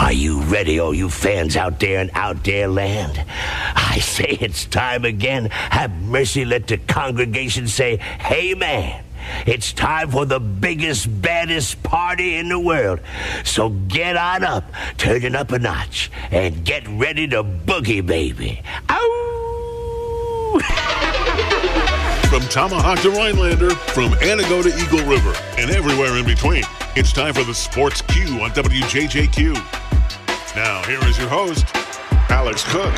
Are you ready, all you fans out there in out there land? I say it's time again. Have mercy, let the congregation say, Amen. It's time for the biggest, baddest party in the world. So get on up, turn it up a notch, and get ready to boogie, baby. Ow! From Tomahawk to Rhinelander, from Antigo to Eagle River, and everywhere in between, it's time for the Sports Q on WJJQ. Now, here is your host, Alex Cook.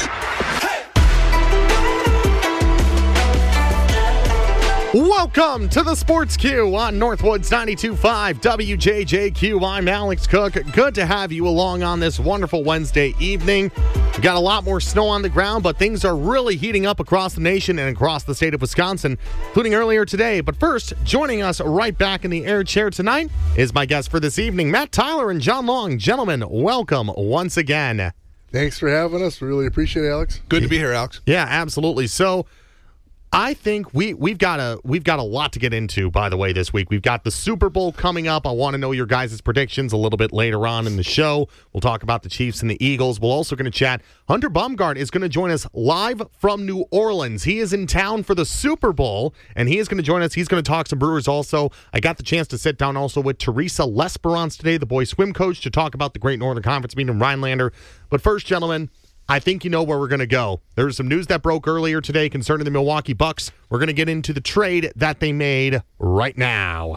Welcome to the Sports Q on Northwoods 92.5 WJJQ. I'm Alex Cook. Good to have you along on this wonderful Wednesday evening. We got a lot more snow on the ground, but things are really heating up across the nation and across the state of Wisconsin, including earlier today. But first, joining us right back in the air chair tonight is my guest for this evening, Matt Tyler and John Long. Gentlemen, welcome once again. Thanks for having us. Really appreciate it, Alex. Good to be here, Alex. Yeah, absolutely. So, I think we've got a lot to get into, by the way, this week. We've got the Super Bowl coming up. I want to know your guys' predictions a little bit later on in the show. We'll talk about the Chiefs and the Eagles. We're also going to chat. Hunter Baumgart is going to join us live from New Orleans. He is in town for the Super Bowl, and he is going to join us. He's going to talk some Brewers also. I got the chance to sit down also with Teresa Lesperance today, the boys swim coach, to talk about the Great Northern Conference meeting in Rhinelander. But first, gentlemen, I think you know where we're going to go. There's some news that broke earlier today concerning the Milwaukee Bucks. We're going to get into the trade that they made right now.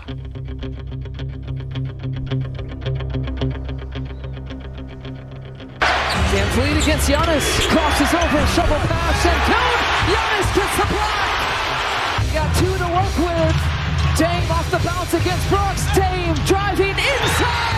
Van Vliet against Giannis. Crosses over, shovel pass, and count. Giannis gets the block. Got two to work with. Dame off the bounce against Brooks. Dame driving inside.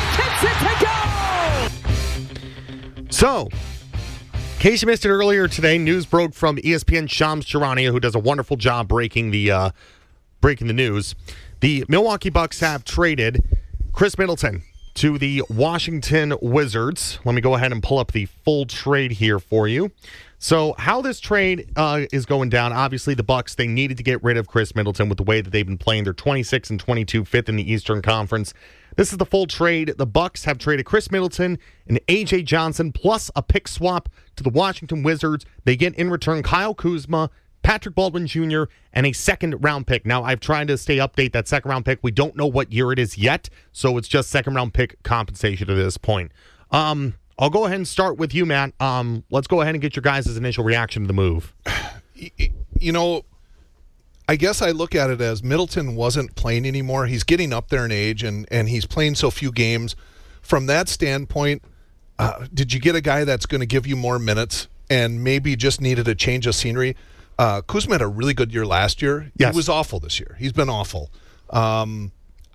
Gets it to go. So, in case you missed it earlier today, news broke from ESPN Shams Charania, who does a wonderful job breaking the news. The Milwaukee Bucks have traded Chris Middleton to the Washington Wizards. Let me go ahead and pull up the full trade here for you. So how this trade is going down, obviously the Bucks, they needed to get rid of Chris Middleton with the way that they've been playing. They're 26 and 22, fifth in the Eastern Conference. This is the full trade. The Bucks have traded Chris Middleton and A.J. Johnson plus a pick swap to the Washington Wizards. They get in return Kyle Kuzma, Patrick Baldwin Jr., and a second-round pick. Now, I've tried to update that second-round pick. We don't know what year it is yet, so it's just second-round pick compensation at this point. I'll go ahead and start with you, Matt. Let's go ahead and get your guys' initial reaction to the move. You know, I guess I look at it as Middleton wasn't playing anymore. He's getting up there in age, and he's playing so few games. From that standpoint, did you get a guy that's going to give you more minutes and maybe just needed a change of scenery? Kuzma had a really good year last year. Yes. He was awful this year. He's been awful. I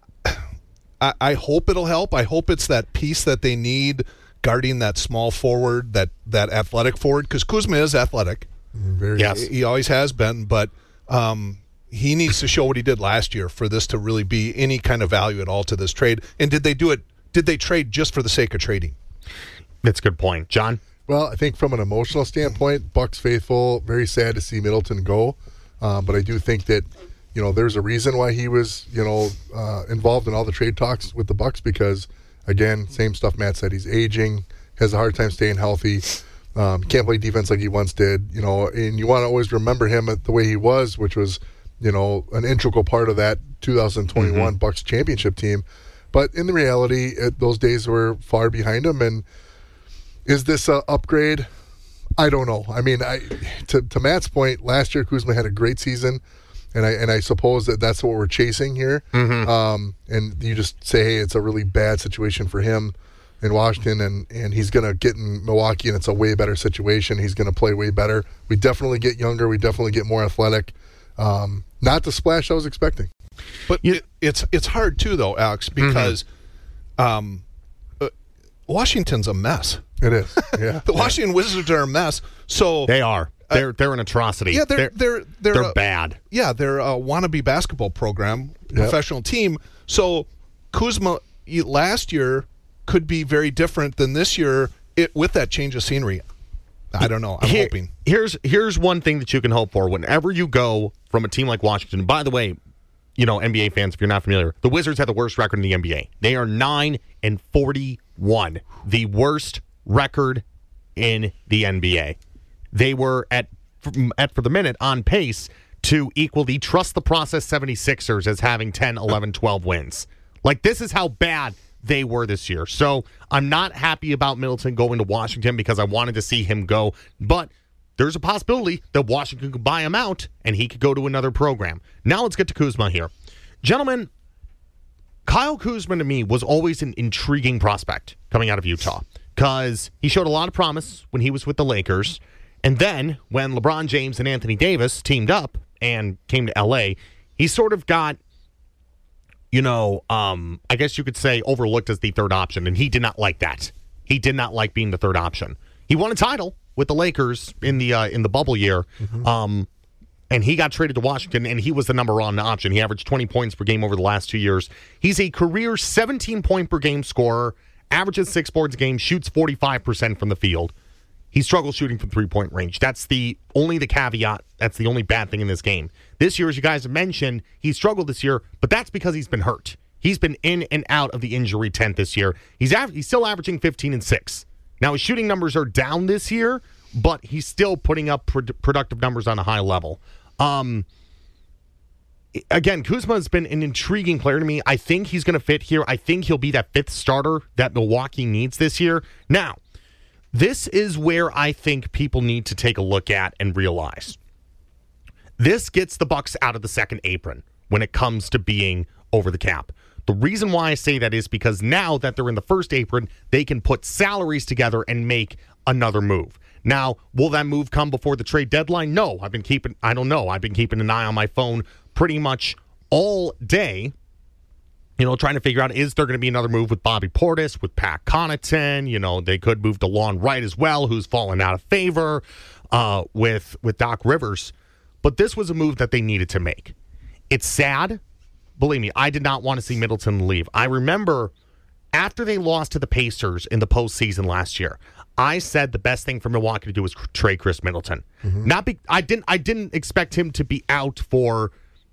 hope it'll help. I hope it's that piece that they need guarding that small forward, that athletic forward, because Kuzma is athletic. Yes. He always has been, but he needs to show what he did last year for this to really be any kind of value at all to this trade. And did they do it? Did they trade just for the sake of trading? That's a good point. John? Well, I think from an emotional standpoint, Bucks faithful, very sad to see Middleton go. But I do think that, there's a reason why he was, involved in all the trade talks with the Bucks because, again, same stuff Matt said. He's aging, has a hard time staying healthy. Can't play defense like he once did, and you want to always remember him the way he was, which was, an integral part of that 2021 Bucks championship team. But in the reality, those days were far behind him. And is this an upgrade? I don't know. I mean, to Matt's point, last year Kuzma had a great season, and I suppose that's what we're chasing here. And you just say, hey, it's a really bad situation for him in Washington, and he's going to get in Milwaukee, and it's a way better situation. He's going to play way better. We definitely get younger. We definitely get more athletic. Not the splash I was expecting. But it's hard, too, though, Alex, because Washington's a mess. It is, yeah. The Washington Wizards are a mess. So they are. They're an atrocity. Yeah, they're bad. Yeah, they're a wannabe basketball program, professional team. So Kuzma last year could be very different than this year with that change of scenery. I don't know. I'm hoping. Here's one thing that you can hope for. Whenever you go from a team like Washington, by the way, NBA fans, if you're not familiar, the Wizards have the worst record in the NBA. They are 9-41, the worst record in the NBA. They were for the minute on pace to equal the Trust the Process 76ers as having 10, 11, 12 wins. Like, this is how bad they were this year. So I'm not happy about Middleton going to Washington because I wanted to see him go. But there's a possibility that Washington could buy him out and he could go to another program. Now let's get to Kuzma here. Gentlemen, Kyle Kuzma to me was always an intriguing prospect coming out of Utah because he showed a lot of promise when he was with the Lakers. And then when LeBron James and Anthony Davis teamed up and came to L.A., he sort of got, I guess you could say overlooked as the third option, and he did not like that. He did not like being the third option. He won a title with the Lakers in the bubble year, and he got traded to Washington, and he was the number one option. He averaged 20 points per game over the last 2 years. He's a career 17-point-per-game scorer, averages 6 boards a game, shoots 45% from the field. He struggles shooting from three-point range. That's only the caveat. That's the only bad thing in this game. This year, as you guys have mentioned, he struggled this year, but that's because he's been hurt. He's been in and out of the injury tent this year. He's still averaging 15 and 6. Now, his shooting numbers are down this year, but he's still putting up productive numbers on a high level. Again, Kuzma has been an intriguing player to me. I think he's going to fit here. I think he'll be that fifth starter that Milwaukee needs this year. Now, this is where I think people need to take a look at and realize. This gets the Bucks out of the second apron when it comes to being over the cap. The reason why I say that is because now that they're in the first apron, they can put salaries together and make another move. Now, will that move come before the trade deadline? No. I don't know. I've been keeping an eye on my phone pretty much all day, trying to figure out, is there going to be another move with Bobby Portis, with Pat Connaughton? They could move DeLon Wright as well, who's fallen out of favor with Doc Rivers. But this was a move that they needed to make. It's sad. Believe me, I did not want to see Middleton leave. I remember after they lost to the Pacers in the postseason last year, I said the best thing for Milwaukee to do was trade Chris Middleton. I didn't expect him to be out for,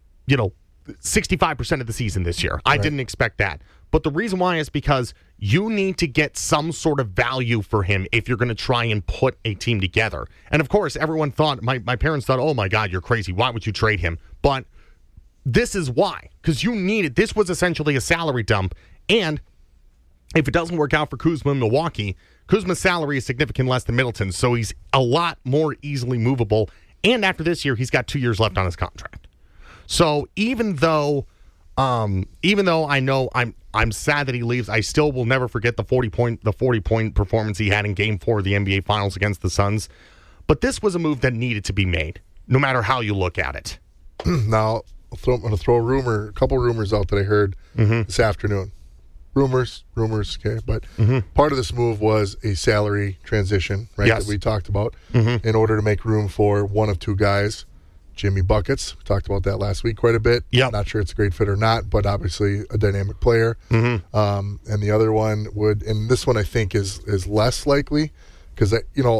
65% of the season this year. I didn't expect that. But the reason why is because you need to get some sort of value for him if you're going to try and put a team together. And of course, everyone thought, my parents thought, oh my God, you're crazy. Why would you trade him? But this is why. Because you needed, this was essentially a salary dump. And if it doesn't work out for Kuzma in Milwaukee, Kuzma's salary is significantly less than Middleton's, so he's a lot more easily movable. And after this year, he's got 2 years left on his contract. So even though I know I'm sad that he leaves, I still will never forget the 40-point performance he had in Game 4 of the NBA Finals against the Suns. But this was a move that needed to be made, no matter how you look at it. Now, I'm going to throw a couple rumors out that I heard this afternoon. Rumors, okay. But part of this move was a salary transition, right, that we talked about, in order to make room for one of two guys, Jimmy Buckets. We talked about that last week quite a bit. Yep. Not sure it's a great fit or not, but obviously a dynamic player. And the other one and this one I think is less likely because,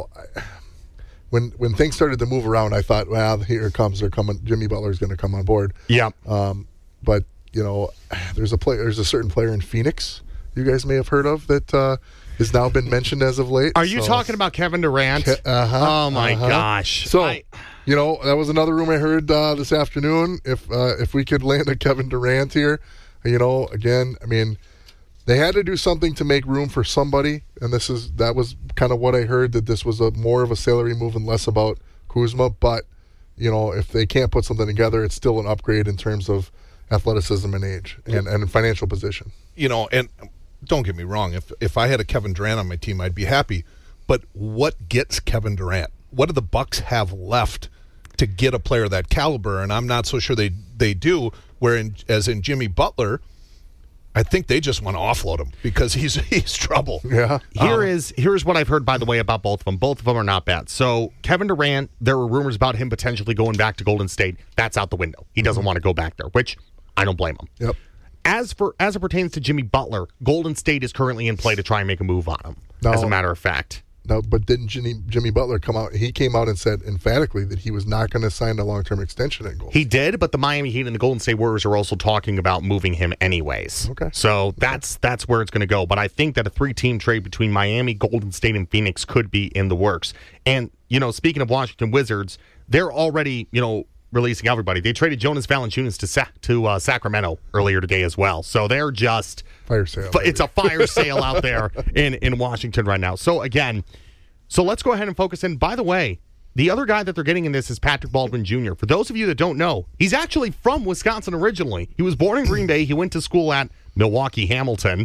when things started to move around, I thought, well, they're coming. Jimmy Butler's going to come on board. Yeah. But there's a certain player in Phoenix you guys may have heard of that has now been mentioned as of late. Are you talking about Kevin Durant? Oh my gosh! So that was another rumor I heard this afternoon. If we could land a Kevin Durant here, again, I mean, they had to do something to make room for somebody, and that was kind of what I heard, that this was more of a salary move and less about Kuzma. But if they can't put something together, it's still an upgrade in terms of athleticism and age and financial position. And don't get me wrong, if I had a Kevin Durant on my team, I'd be happy. But what gets Kevin Durant? What do the Bucks have left to get a player of that caliber? And I'm not so sure they do. As in Jimmy Butler, I think they just want to offload him because he's trouble. Yeah. Here's what I've heard, by the way, about both of them. Both of them are not bad. So Kevin Durant, there were rumors about him potentially going back to Golden State. That's out the window. He doesn't want to go back there, which I don't blame him. Yep. As it pertains to Jimmy Butler, Golden State is currently in play to try and make a move on him, as a matter of fact. Now, but didn't Jimmy Butler come out? He came out and said emphatically that he was not going to sign a long-term extension at Golden State. He did, but the Miami Heat and the Golden State Warriors are also talking about moving him anyways. Okay. So that's where it's going to go. But I think that a 3-team trade between Miami, Golden State, and Phoenix could be in the works. And, speaking of Washington Wizards, they're already, releasing everybody. They traded Jonas Valanciunas to Sacramento earlier today as well. So they're just Fire sale. It's a fire sale out there in Washington right now. So again, let's go ahead and focus in. By the way, the other guy that they're getting in this is Patrick Baldwin Jr. For those of you that don't know, he's actually from Wisconsin originally. He was born in Green Bay. He went to school at Milwaukee Hamilton.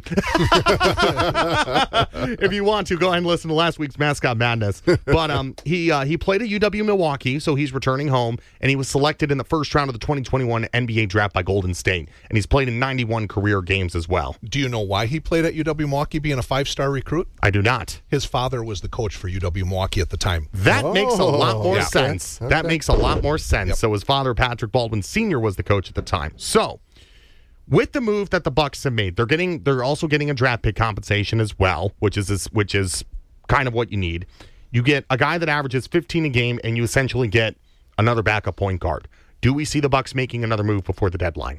If you want to, go ahead and listen to last week's Mascot Madness. But he played at UW Milwaukee, so he's returning home, and he was selected in the first round of the 2021 NBA draft by Golden State. And he's played in 91 career games as well. Do you know why he played at UW Milwaukee being a 5-star recruit? I do not. His father was the coach for UW Milwaukee at the time. That makes a lot more sense. Okay. That makes a lot more sense. Yep. So his father, Patrick Baldwin Sr., was the coach at the time. So with the move that the Bucks have made, they're also getting a draft pick compensation as well, which is kind of what you need. You get a guy that averages 15 a game, and you essentially get another backup point guard. Do we see the Bucks making another move before the deadline?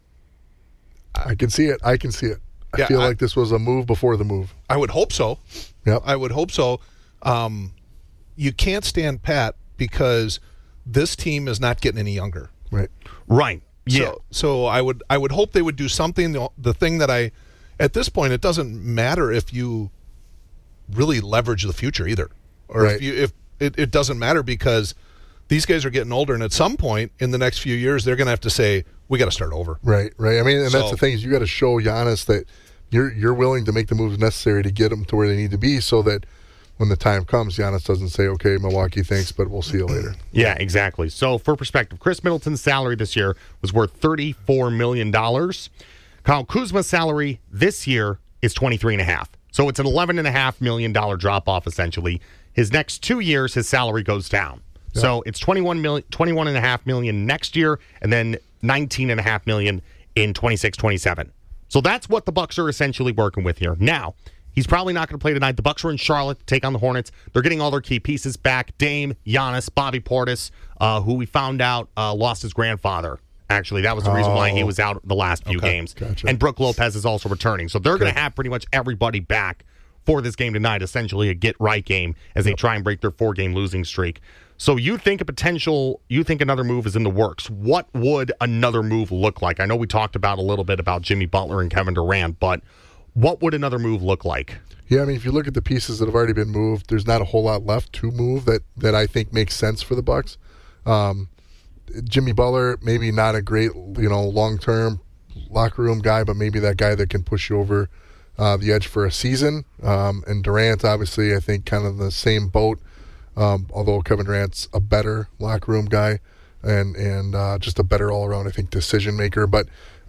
I can see it. I feel like this was a move before the move. I would hope so. Yep. I would hope so. You can't stand pat because this team is not getting any younger. Right. Right. Yeah. So I would hope they would do something. The thing that at this point, it doesn't matter if you really leverage the future either, or Right. if it doesn't matter because these guys are getting older, and at some point in the next few years, they're going to have to say we got to start over. Right. I mean, and that's So- the thing is you got to show Giannis that you're willing to make the moves necessary to get them to where they need to be, so that when the time comes, Giannis doesn't say, "Okay, Milwaukee, thanks, but we'll see you later." Yeah, exactly. So for perspective, Chris Middleton's salary this year was worth $34 million. Kyle Kuzma's salary this year is $23.5 million. So it's an $11.5 million drop-off, essentially. His next 2 years, his salary goes down. Yeah. So it's $21.5 million next year, and then $19.5 million in 26-27. So that's what the Bucks are essentially working with here. Now, he's probably not going to play tonight. The Bucks are in Charlotte to take on the Hornets. They're getting all their key pieces back. Dame, Giannis, Bobby Portis, who we found out lost his grandfather. Actually, that was the reason why he was out the last few games. Gotcha. And Brook Lopez is also returning. So they're going to have pretty much everybody back for this game tonight, essentially a get-right game as they try and break their 4-game losing streak. So you think another move is in the works. What would another move look like? I know we talked about a little bit about Jimmy Butler and Kevin Durant, but what would another move look like? Yeah, I mean, if you look at the pieces that have already been moved, there's not a whole lot left to move that I think makes sense for the Bucks. Jimmy Butler, maybe not a great, long-term locker room guy, but maybe that guy that can push you over the edge for a season. And Durant, obviously, I think kind of the same boat, although Kevin Durant's a better locker room guy and just a better all-around, I think, decision maker. But,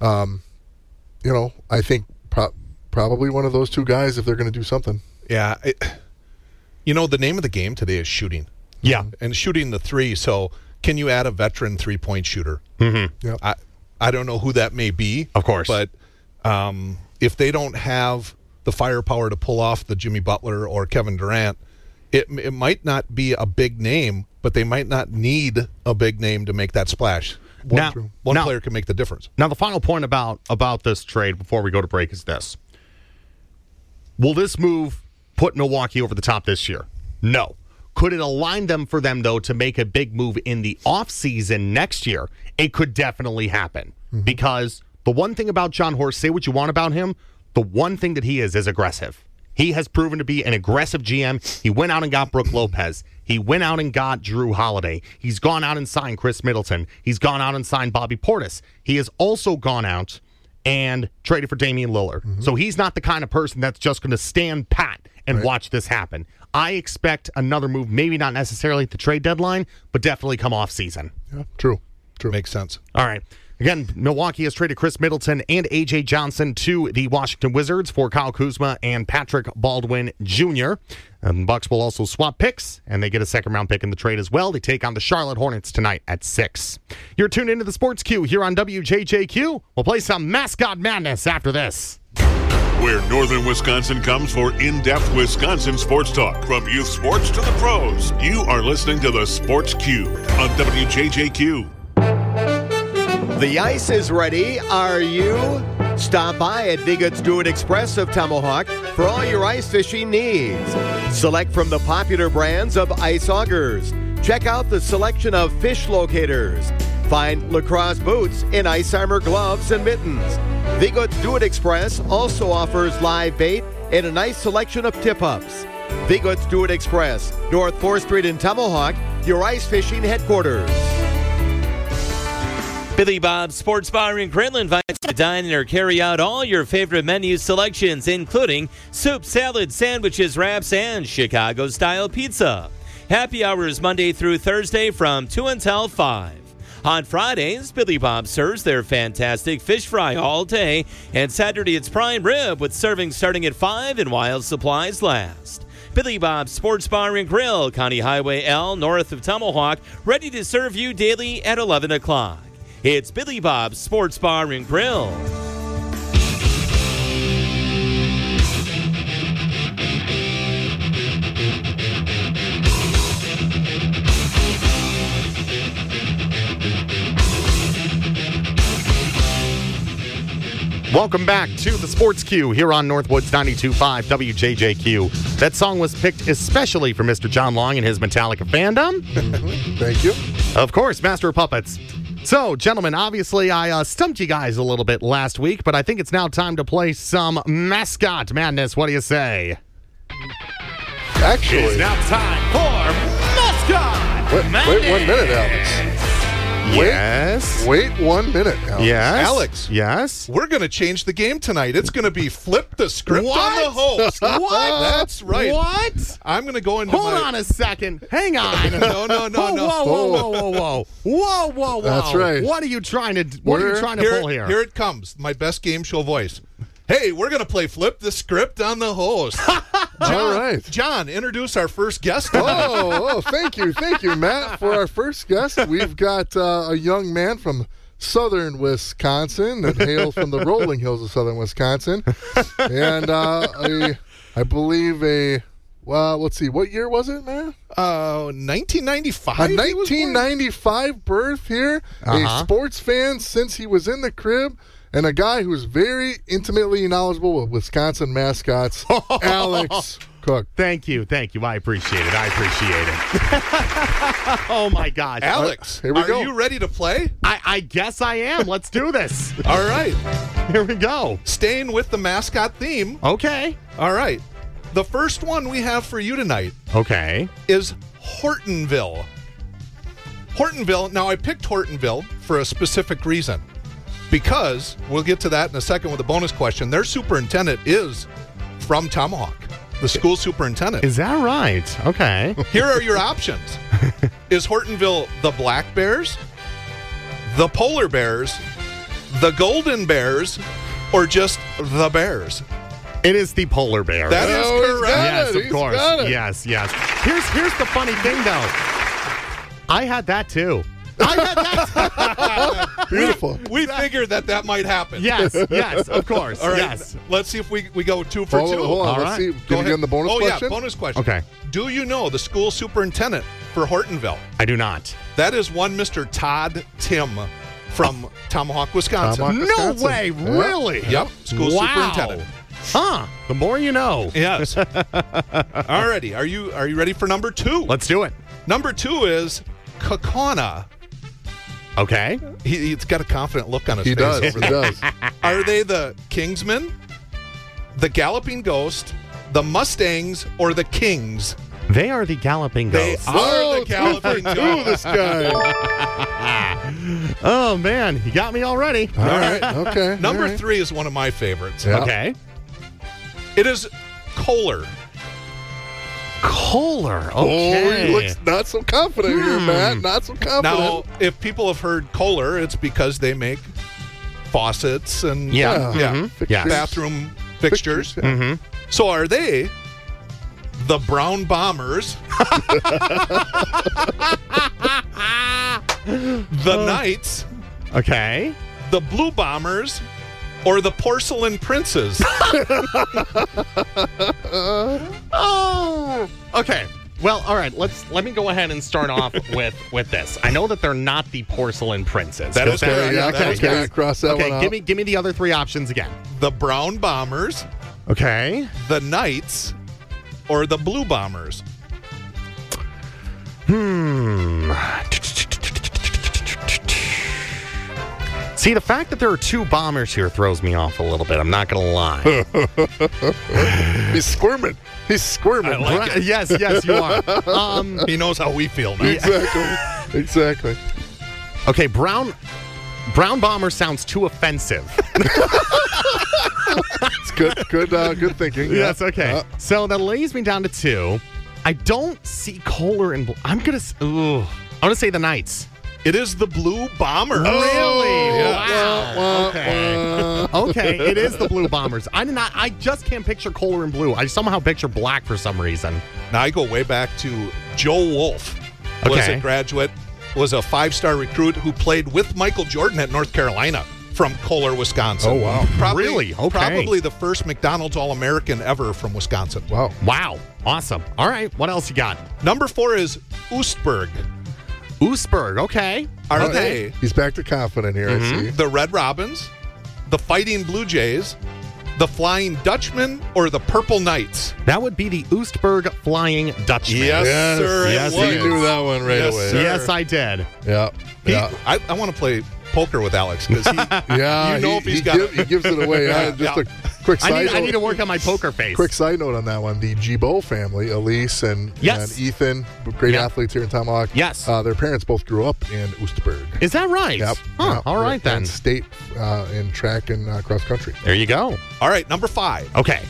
I think probably one of those two guys if they're going to do something. Yeah. The name of the game today is shooting. Yeah. And shooting the three. So can you add a veteran three-point shooter? Mm-hmm. Yep. I don't know who that may be. Of course. But if they don't have the firepower to pull off the Jimmy Butler or Kevin Durant, it might not be a big name, but they might not need a big name to make that splash. One player can make the difference. Now, the final point about this trade before we go to break is this. Will this move put Milwaukee over the top this year? No. Could it align them for them, though, to make a big move in the offseason next year? It could definitely happen. Mm-hmm. Because the one thing about John Horst, say what you want about him, the one thing that he is aggressive. He has proven to be an aggressive GM. He went out and got Brook Lopez. He went out and got Drew Holiday. He's gone out and signed Chris Middleton. He's gone out and signed Bobby Portis. He has also gone out and traded for Damian Lillard. Mm-hmm. So he's not the kind of person that's just going to stand pat and watch this happen. I expect another move, maybe not necessarily at the trade deadline, but definitely come off season. Yeah, true. Makes sense. All right. Again, Milwaukee has traded Chris Middleton and A.J. Johnson to the Washington Wizards for Kyle Kuzma and Patrick Baldwin Jr. And the Bucks will also swap picks, and they get a second-round pick in the trade as well. They take on the Charlotte Hornets tonight at 6. You're tuned into the Sports Q here on WJJQ. We'll play some Mascot Madness after this. where northern Wisconsin comes for in-depth Wisconsin sports talk. From youth sports to the pros, you are listening to the Sports Cue on WJJQ. The ice is ready. Are you? Stop by at Vigot's Do It Express of Tomahawk for all your ice fishing needs. Select from the popular brands of ice augers. Check out the selection of fish locators. Find lacrosse boots and ice armor gloves and mittens. Vigot's Do It Express also offers live bait and a nice selection of tip-ups. Vigot's Do It Express, North 4th Street in Tomahawk, your ice fishing headquarters. Billy Bob's Sports Bar and Grill invites you to dine in or carry out all your favorite menu selections, including soup, salad, sandwiches, wraps, and Chicago-style pizza. Happy hours Monday through Thursday from 2 until 5. On Fridays, Billy Bob serves their fantastic fish fry all day, and Saturday it's prime rib with serving starting at 5 and while supplies last. Billy Bob's Sports Bar and Grill, County Highway L, north of Tomahawk, ready to serve you daily at 11 o'clock. It's Billy Bob's Sports Bar and Grill. Welcome back to the Sports Cue here on Northwoods 92.5 WJJQ. That song was picked especially for Mr. John Long and his Metallica fandom. Thank you. Of course, Master of Puppets. So, gentlemen, obviously I stumped you guys a little bit last week, but I think it's now time to play some Mascot Madness. What do you say? Actually, It's now time for Mascot Madness. wait 1 minute, Alex. Yes. Wait 1 minute, Alex. Yes. Alex. Yes. We're going to change the game tonight. It's going to be flip the script on the host. What? That's right. What? I'm going to go into Hold on a second. Hang on. No. Whoa. That's right. What are you trying to pull here? Here it comes. My best game show voice. Hey, we're going to play flip the script on the host. All right. John, introduce our first guest. Thank you, Matt. For our first guest, we've got a young man from southern Wisconsin that hails from the rolling hills of southern Wisconsin, and I believe let's see, what year was it, man? 1995. A 1995 birth here. A sports fan since he was in the crib. And a guy who's very intimately knowledgeable with Wisconsin mascots, Alex Cook. Thank you. I appreciate it. Oh, my gosh. Alex, Here we go. Are you ready to play? I guess I am. Let's do this. All right. Here we go. Staying with the mascot theme. Okay. All right. The first one we have for you tonight Okay. is Hortonville. Hortonville. Now, I picked Hortonville for a specific reason. Because, we'll get to that in a second with a bonus question, their superintendent is from Tomahawk, the school superintendent. Is that right? Okay. Here are your options. Is Hortonville the Black Bears, the Polar Bears, the Golden Bears, or just the Bears? It is the polar bear. That is correct. Yes, of He's course. got it. Yes. Here's the funny thing, though. I had that, too. Beautiful. We figured that might happen. Yes, of course. All right. Yes. Let's see if we go 2 for 2. Hold on. All Let's right. see. Go Can we ahead. get in the bonus question? Yeah, bonus question. Okay. Do you know the school superintendent for Hortonville? I do not. That is one Mr. Todd Tim from Tomahawk, Wisconsin. Tomahawk. No Wisconsin. way. Really? Yep, school Wow. superintendent. Huh. The more you know. Yes. Alrighty. Are you ready for number 2? Let's do it. Number 2 is Kakana. Okay. He's got a confident look on his He face does. over He there. does. Are they the Kingsmen, the Galloping Ghost, the Mustangs, or the Kings? They are the galloping They ghosts. are the Galloping Ooh, Ghost. this guy. Oh, man. You got me already. All right. Okay. Number all right. 3 is one of my favorites. Yeah. Okay. It is Kohler. Kohler. Oh, Okay. he looks not so confident here, Matt. Not so confident. Now, if people have heard Kohler, it's because they make faucets and Yeah. yeah, Yes. bathroom fixtures. yeah. So are they the Brown Bombers, the Knights, Okay. the Blue Bombers, or the porcelain princes? Oh, okay. Well, all right. Let me go ahead and start off with this. I know that they're not the porcelain princes. That is correct. Yeah, That is correct. Cross that one out. give me the other three options again. The brown bombers, Okay. the knights, or the blue bombers? See, the fact that there are two bombers here throws me off a little bit. I'm not going to lie. He's squirming. I like it. Yes, you are. He knows how we feel now. Exactly. Okay, brown bomber sounds too offensive. It's good thinking. Yes, okay. So that lays me down to two. I don't see Kohler and I'm gonna say the Knights. It is the blue bombers. Really? Yeah. Wow. Okay, it is the Blue Bombers. I just can't picture Kohler in blue. I somehow picture black for some reason. Now I go way back to Joe Wolf. Was Okay. a graduate, was a 5-star recruit who played with Michael Jordan at North Carolina from Kohler, Wisconsin. Oh, wow. Really? Okay. Probably the first McDonald's All-American ever from Wisconsin. Wow. Wow. Awesome. All right, what else you got? Number 4 is Oostburg. Oostburg, okay. Are they He's back to confident here, I see. the Red Robins, the Fighting Blue Jays, the Flying Dutchman, or the Purple Knights? That would be the Oostburg Flying Dutchman. Yes, sir. it yes, was. it You knew that one right Yes, away. sir. Yes, I did. Yeah. Yeah. I want to play poker with Alex because he Yeah. You know if he's got he gives it away. Yeah, Just yeah. a quick side I need to note. work on my poker face. Quick side note on that one. The Gibault family, Elise and Ethan, great Yeah. athletes here in Tomahawk. Yes. Their parents both grew up in Oostburg. Is that right? Yep. Huh, Yep. all right then. And state in track and cross country. There you go. All right, number 5 Okay.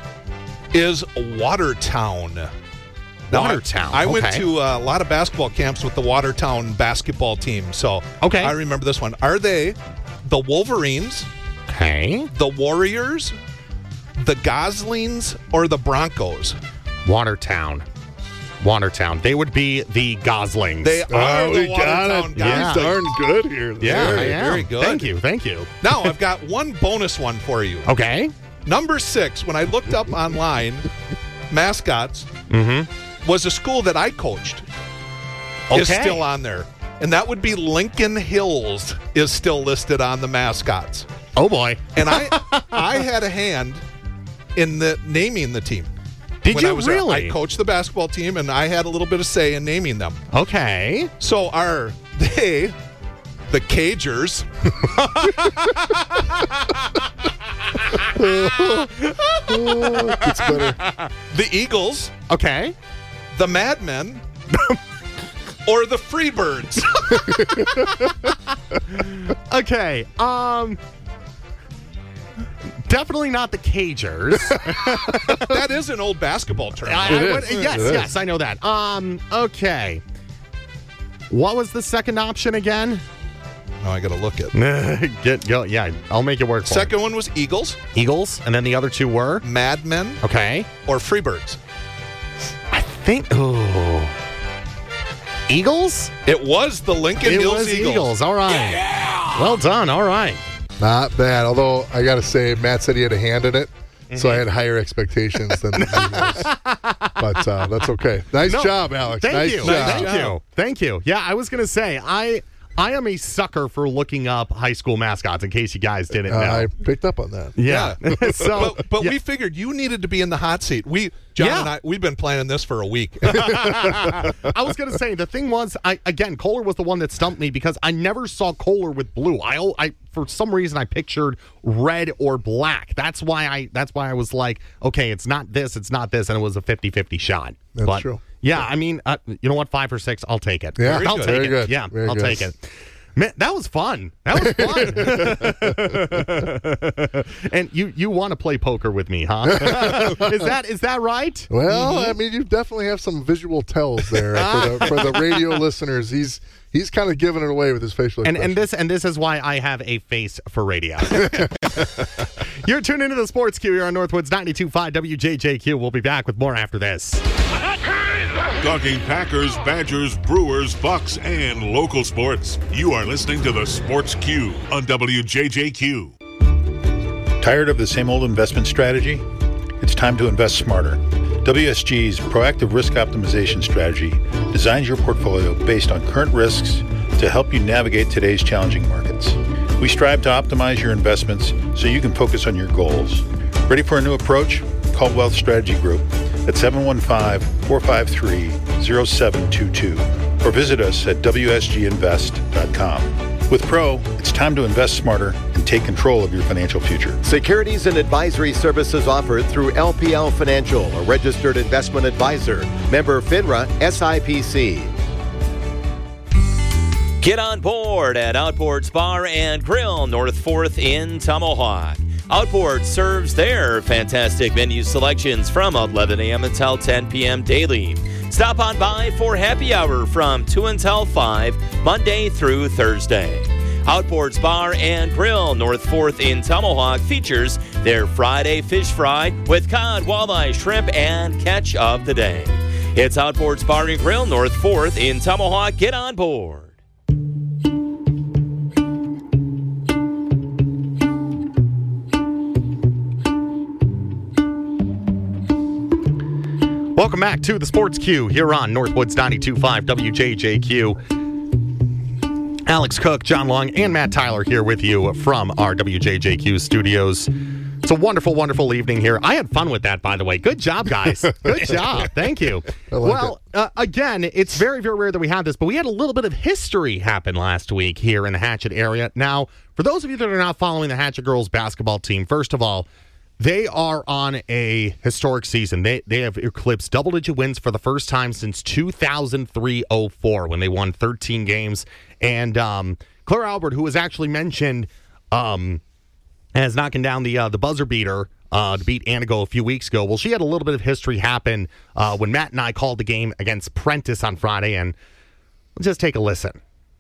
is Watertown. Now, Watertown, I went okay. to a lot of basketball camps with the Watertown basketball team, so Okay. I remember this one. Are they the Wolverines, Okay. the Warriors, the Goslings, or the Broncos? Watertown. They would be the Goslings. They are the we got Watertown it. Yeah. Goslings. He's darn good here. yeah, very, I am. very good. Thank you. Now, I've got one bonus one for you. Okay. Number 6, when I looked up online, mascots was a school that I coached. Is Okay. still on there. And that would be Lincoln Hills is still listed on the mascots. Oh boy. And I had a hand in the naming the team. Did When I you was there. really? I coached the basketball team and I had a little bit of say in naming them. Okay. So are they the Cagers? It's better. The Eagles? Okay. The Madmen? Or the Freebirds? Okay. Definitely not the Cagers. That is an old basketball term. Yes, I know that. Okay. What was the second option again? No, I got to look it. Go. Yeah, I'll make it work. For Second one was Eagles, me. Eagles, and then the other two were Madmen, okay. or Freebirds. I think. Oh, Eagles. It was the Lincoln It Hills was Eagles. All right. Well done. All right. Not bad. Although I got to say, Matt said he had a hand in it, so I had higher expectations than the Eagles. But that's okay. Nice job, Alex. Thank nice you. job. Thank you. Yeah, I was gonna say I am a sucker for looking up high school mascots. In case you guys didn't know. I picked up on that. Yeah. So, But yeah. we figured you needed to be in the hot seat. John and I, we've been planning this for a week. I was going to say, the thing was, Kohler was the one that stumped me because I never saw Kohler with blue. I for some reason, I pictured red or black. That's why I was like, okay, it's not this, and it was a 50-50 shot. That's true. Yeah, I mean, you know what? 5 or 6, I'll take it. Yeah, I'll take very it. good. Yeah, Very I'll good. take it. Man, that was fun. And you want to play poker with me, huh? Is that right? Well, I mean, you definitely have some visual tells there for the radio listeners. He's kind of giving it away with his facial expression. And this is why I have a face for radio. You're tuned into the Sports Q here on Northwoods 92.5 WJJQ. We'll be back with more after this. Talking Packers, Badgers, Brewers, Bucks, and local sports. You are listening to the Sports Q on WJJQ. Tired of the same old investment strategy? It's time to invest smarter. WSG's proactive risk optimization strategy designs your portfolio based on current risks to help you navigate today's challenging markets. We strive to optimize your investments so you can focus on your goals. Ready for a new approach? Call Wealth Strategy Group at 715-453-0722 or visit us at WSGinvest.com. With Pro, it's time to invest smarter and take control of your financial future. Securities and advisory services offered through LPL Financial, a registered investment advisor. Member FINRA SIPC. Get on board at Outboards Bar and Grill, North 4th in Tomahawk. Outboard serves their fantastic menu selections from 11 a.m. until 10 p.m. daily. Stop on by for happy hour from 2 until 5, Monday through Thursday. Outboards Bar and Grill, North 4th in Tomahawk, features their Friday fish fry with cod, walleye, shrimp, and catch of the day. It's Outboards Bar and Grill, North 4th in Tomahawk. Get on board. Welcome back to the Sports Q here on Northwoods 92.5 WJJQ. Alex Cook, John Long, and Matt Tyler here with you from our WJJQ studios. It's a wonderful, wonderful evening here. I had fun with that, by the way. Good job, guys. Good job. Thank you. Again, it's very, very rare that we have this, but we had a little bit of history happen last week here in the Hatchet area. Now, for those of you that are not following the Hatchet girls basketball team, first of all, they are on a historic season. They have eclipsed double-digit wins for the first time since 2003-04 when they won 13 games. And Claire Albert, who was actually mentioned as knocking down the buzzer beater to beat Anago a few weeks ago, well, she had a little bit of history happen when Matt and I called the game against Prentice on Friday. And let's just take a listen.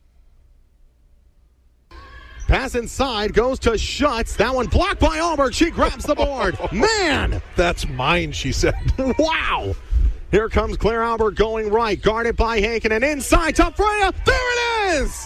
Pass inside, goes to Schutz. That one blocked by Alberg. She grabs the board. Man! That's mine, she said. Wow! Here comes Claire Albert going right. Guarded by Haken and inside to Freya. There it is!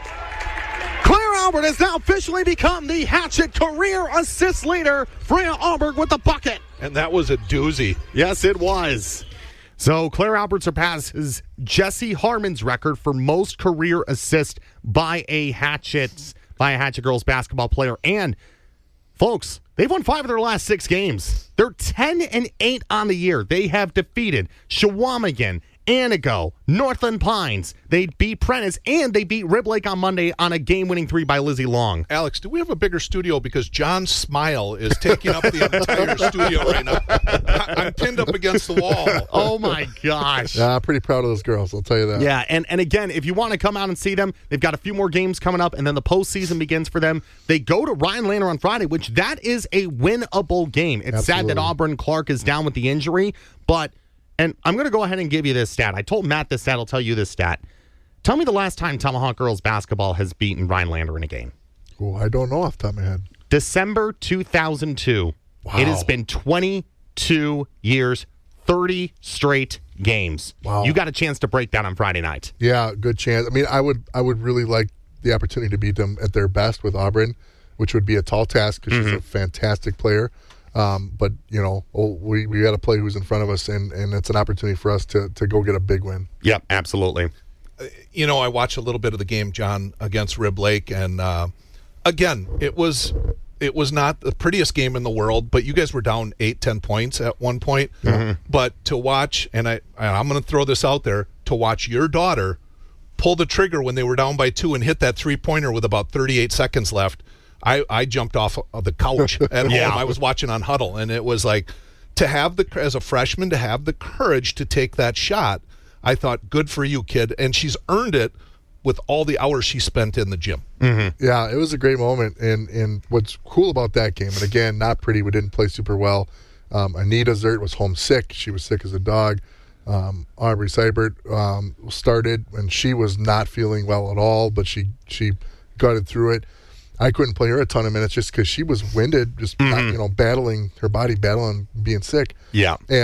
Claire Albert has now officially become the Hatchet career assist leader. Freya Alberg with the bucket. And that was a doozy. Yes, it was. So Claire Albert surpasses Jesse Harmon's record for most career assists by a Hatchet girls basketball player. And, folks, they've won 5 of their last 6 games. They're 10-8 on the year. They have defeated Shawamigan, Anago, Northland Pines. They beat Prentice, and they beat Rib Lake on Monday on a game-winning 3 by Lizzie Long. Alex, do we have a bigger studio? Because John's smile is taking up the entire studio right now. I'm pinned up against the wall. Oh, my gosh. Yeah, I'm pretty proud of those girls, I'll tell you that. Yeah, and again, if you want to come out and see them, they've got a few more games coming up, and then the postseason begins for them. They go to Rhinelander on Friday, which that is a winnable game. It's sad that Auburn Clark is down with the injury, but... And I'm going to go ahead and give you this stat. I told Matt this stat. I'll tell you this stat. Tell me the last time Tomahawk girls basketball has beaten Rhinelander in a game. Oh, I don't know off the top of my head. December 2002. Wow. It has been 22 years, 30 straight games. Wow. You got a chance to break that on Friday night. Yeah, good chance. I mean, I would really like the opportunity to beat them at their best with Auburn, which would be a tall task because she's a fantastic player. But, you know, we got to play who's in front of us, and it's an opportunity for us to go get a big win. Yep, absolutely. You know, I watched a little bit of the game, John, against Rib Lake, and again, it was not the prettiest game in the world, but you guys were down 8-10 points at one point. Mm-hmm. But to watch, and I'm going to throw this out there, to watch your daughter pull the trigger when they were down by 2 and hit that three-pointer with about 38 seconds left, I jumped off of the couch at home. I was watching on Huddle, and it was like, to have as a freshman, to have the courage to take that shot, I thought, good for you, kid. And she's earned it with all the hours she spent in the gym. Mm-hmm. Yeah, it was a great moment. And what's cool about that game, and again, not pretty, we didn't play super well. Anita Zert was homesick. She was sick as a dog. Aubrey Seibert started, and she was not feeling well at all, but she gutted through it. I couldn't play her a ton of minutes just because she was winded, just battling her body, battling being sick. Yeah. And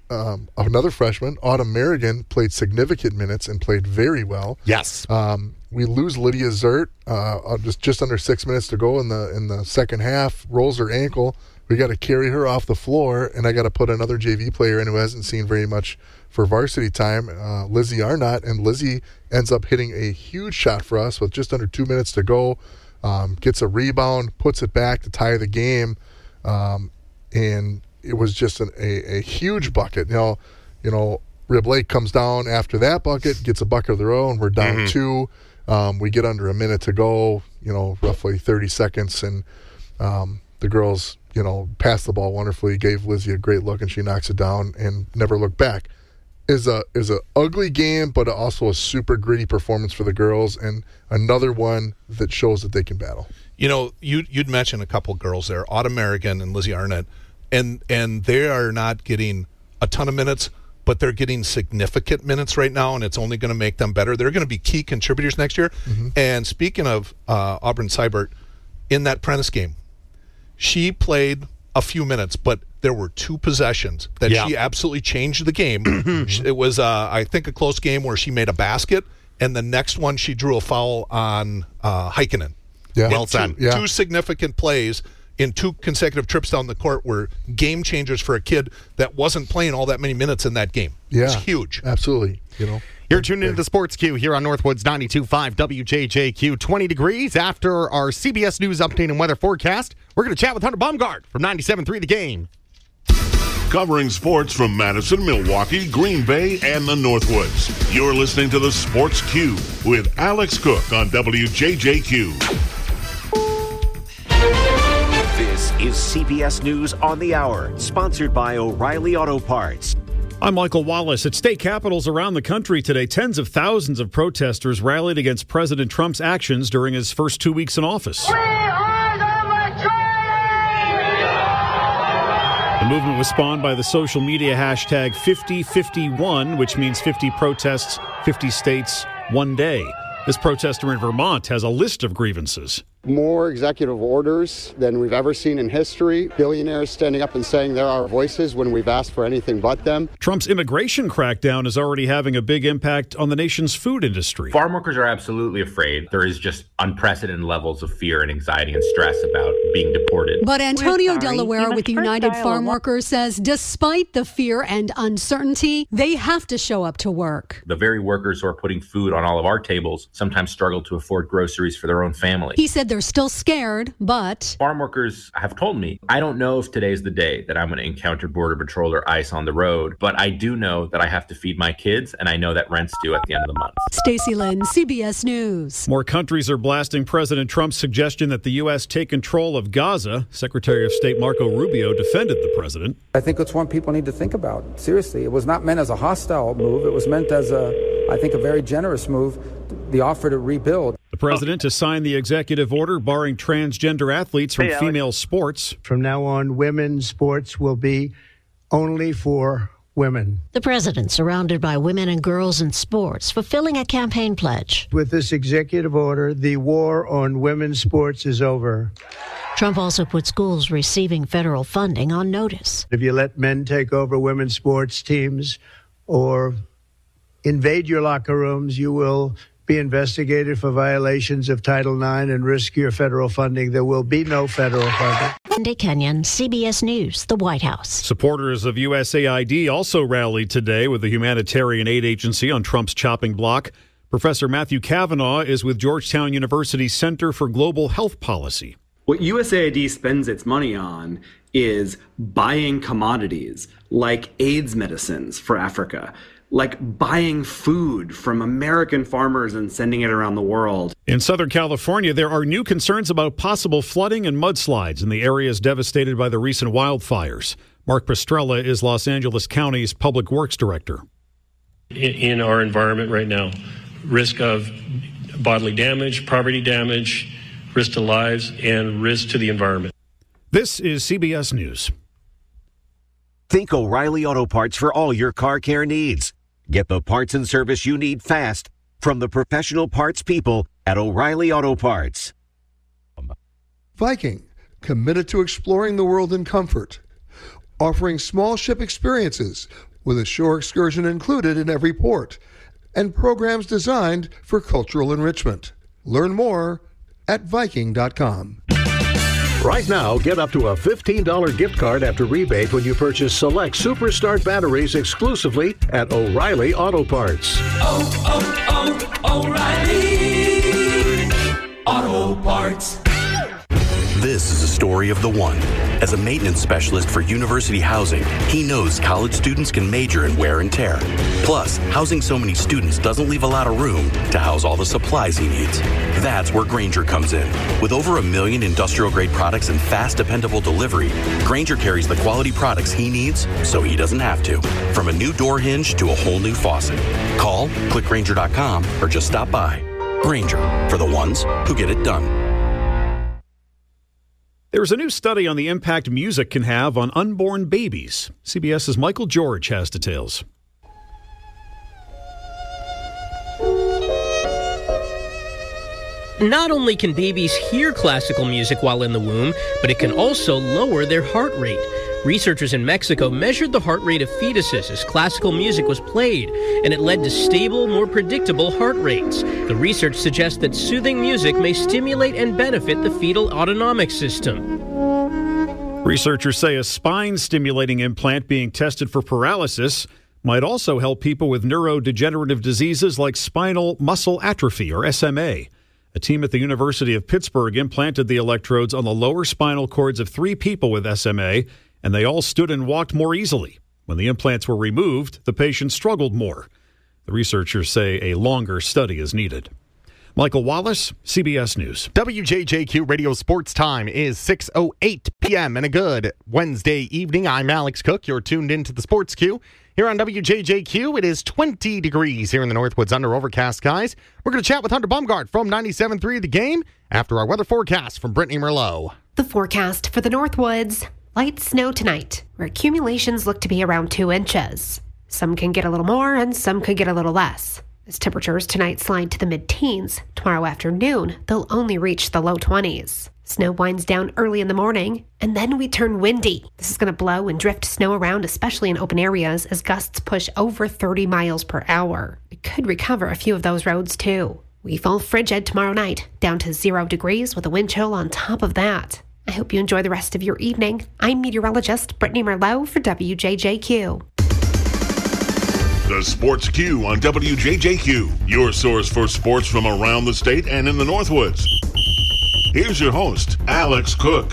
another freshman, Autumn Merrigan, played significant minutes and played very well. Yes. We lose Lydia Zert just under 6 minutes to go in the second half. Rolls her ankle. We got to carry her off the floor, and I got to put another JV player in who hasn't seen very much for varsity time, Lizzie Arnott, and Lizzie ends up hitting a huge shot for us with just under 2 minutes to go. Gets a rebound, puts it back to tie the game, and it was just a huge bucket. You know, Rib Lake comes down after that bucket, gets a bucket of their own. We're down 2. We get under a minute to go, roughly 30 seconds, and the girls, passed the ball wonderfully, gave Lizzie a great look, and she knocks it down and never looked back. Is a ugly game, but also a super gritty performance for the girls, and another one that shows that they can battle. You'd mentioned a couple girls there, Autumn Merrigan and Lizzie Arnott, and they are not getting a ton of minutes, but they're getting significant minutes right now, and it's only going to make them better. They're going to be key contributors next year. Mm-hmm. And speaking of Auburn Seibert, in that Prentice game, she played a few minutes, but there were 2 possessions that she absolutely changed the game. It was, I think, a close game where she made a basket, and the next one she drew a foul on Heikkinen. Yeah. Well done. 2 significant plays in 2 consecutive trips down the court were game changers for a kid that wasn't playing all that many minutes in that game. Yeah. It's huge. Absolutely. You're tuned into the Sports Queue here on Northwoods 92.5 WJJQ. 20 degrees after our CBS News update and weather forecast. We're going to chat with Hunter Baumgart from 97.3 The Game. Covering sports from Madison, Milwaukee, Green Bay, and the Northwoods. You're listening to the Sports Queue with Alex Cook on WJJQ. This is CBS News on the Hour, sponsored by O'Reilly Auto Parts. I'm Michael Wallace. At state capitals around the country today, tens of thousands of protesters rallied against President Trump's actions during his first 2 weeks in office. We are the majority! The movement was spawned by the social media hashtag 5051, which means 50 protests, 50 states, 1 day. This protester in Vermont has a list of grievances. More executive orders than we've ever seen in history. Billionaires standing up and saying there are voices when we've asked for anything but them. Trump's immigration crackdown is already having a big impact on the nation's food industry. Farm workers are absolutely afraid. There is just unprecedented levels of fear and anxiety and stress about being deported. But Antonio Delaware with United Farm Workers says despite the fear and uncertainty, they have to show up to work. The very workers who are putting food on all of our tables sometimes struggle to afford groceries for their own family. He said they're still scared, but farm workers have told me, I don't know if today's the day that I'm going to encounter Border Patrol or ICE on the road, but I do know that I have to feed my kids, and I know that rent's due at the end of the month. Stacey Lynn, CBS News. More countries are blasting President Trump's suggestion that the U.S. take control of Gaza. Secretary of State Marco Rubio defended the president. I think it's one people need to think about. Seriously, it was not meant as a hostile move. It was meant as I think, a very generous move, the offer to rebuild. The president has signed the executive order barring transgender athletes from female sports. From now on, women's sports will be only for women. The president, surrounded by women and girls in sports, fulfilling a campaign pledge. With this executive order, the war on women's sports is over. Trump also put schools receiving federal funding on notice. If you let men take over women's sports teams or invade your locker rooms, you will be investigated for violations of Title IX and risk your federal funding. There will be no federal funding. Wendy Kenyon, CBS News, the White House. Supporters of USAID also rallied today with the humanitarian aid agency on Trump's chopping block. Professor Matthew Kavanaugh is with Georgetown University's Center for Global Health Policy. What USAID spends its money on is buying commodities like AIDS medicines for Africa, like buying food from American farmers and sending it around the world. In Southern California, there are new concerns about possible flooding and mudslides in the areas devastated by the recent wildfires. Mark Pastrella is Los Angeles County's Public Works Director. In our environment right now, risk of bodily damage, property damage, risk to lives, and risk to the environment. This is CBS News. Think O'Reilly Auto Parts for all your car care needs. Get the parts and service you need fast from the professional parts people at O'Reilly Auto Parts. Viking, committed to exploring the world in comfort, offering small ship experiences with a shore excursion included in every port, and programs designed for cultural enrichment. Learn more at Viking.com. Right now, get up to a $15 gift card after rebate when you purchase select Superstart batteries exclusively at O'Reilly Auto Parts. O'Reilly Auto Parts. This is a story of the one. As a maintenance specialist for University Housing, he knows college students can major in wear and tear. Plus, housing so many students doesn't leave a lot of room to house all the supplies he needs. That's where Grainger comes in. With over 1 million industrial-grade products and fast, dependable delivery, Grainger carries the quality products he needs so he doesn't have to. From a new door hinge to a whole new faucet. Call, click Grainger.com, or just stop by. Grainger, for the ones who get it done. There's a new study on the impact music can have on unborn babies. CBS's Michael George has details. Not only can babies hear classical music while in the womb, but it can also lower their heart rate. Researchers in Mexico measured the heart rate of fetuses as classical music was played, and it led to stable, more predictable heart rates. The research suggests that soothing music may stimulate and benefit the fetal autonomic system. Researchers say a spine-stimulating implant being tested for paralysis might also help people with neurodegenerative diseases like spinal muscle atrophy, or SMA. A team at the University of Pittsburgh implanted the electrodes on the lower spinal cords of 3 people with SMA, and they all stood and walked more easily. When the implants were removed, the patients struggled more. The researchers say a longer study is needed. Michael Wallace, CBS News. WJJQ Radio Sports Time is 6:08 p.m. and a good Wednesday evening. I'm Alex Cook. You're tuned into the Sports Q. Here on WJJQ, it is 20 degrees here in the Northwoods under overcast skies. We're going to chat with Hunter Bumgard from 97.3 The Game after our weather forecast from Brittany Merlot. The forecast for the Northwoods. Light snow tonight, where accumulations look to be around 2 inches. Some can get a little more and some could get a little less. As temperatures tonight slide to the mid-teens, tomorrow afternoon, they'll only reach the low 20s. Snow winds down early in the morning, and then we turn windy. This is going to blow and drift snow around, especially in open areas, as gusts push over 30 miles per hour. It could recover a few of those roads, too. We fall frigid tomorrow night, down to 0 degrees with a wind chill on top of that. I hope you enjoy the rest of your evening. I'm meteorologist Brittany Merlot for WJJQ. The Sports Q on WJJQ, your source for sports from around the state and in the Northwoods. Here's your host, Alex Cook.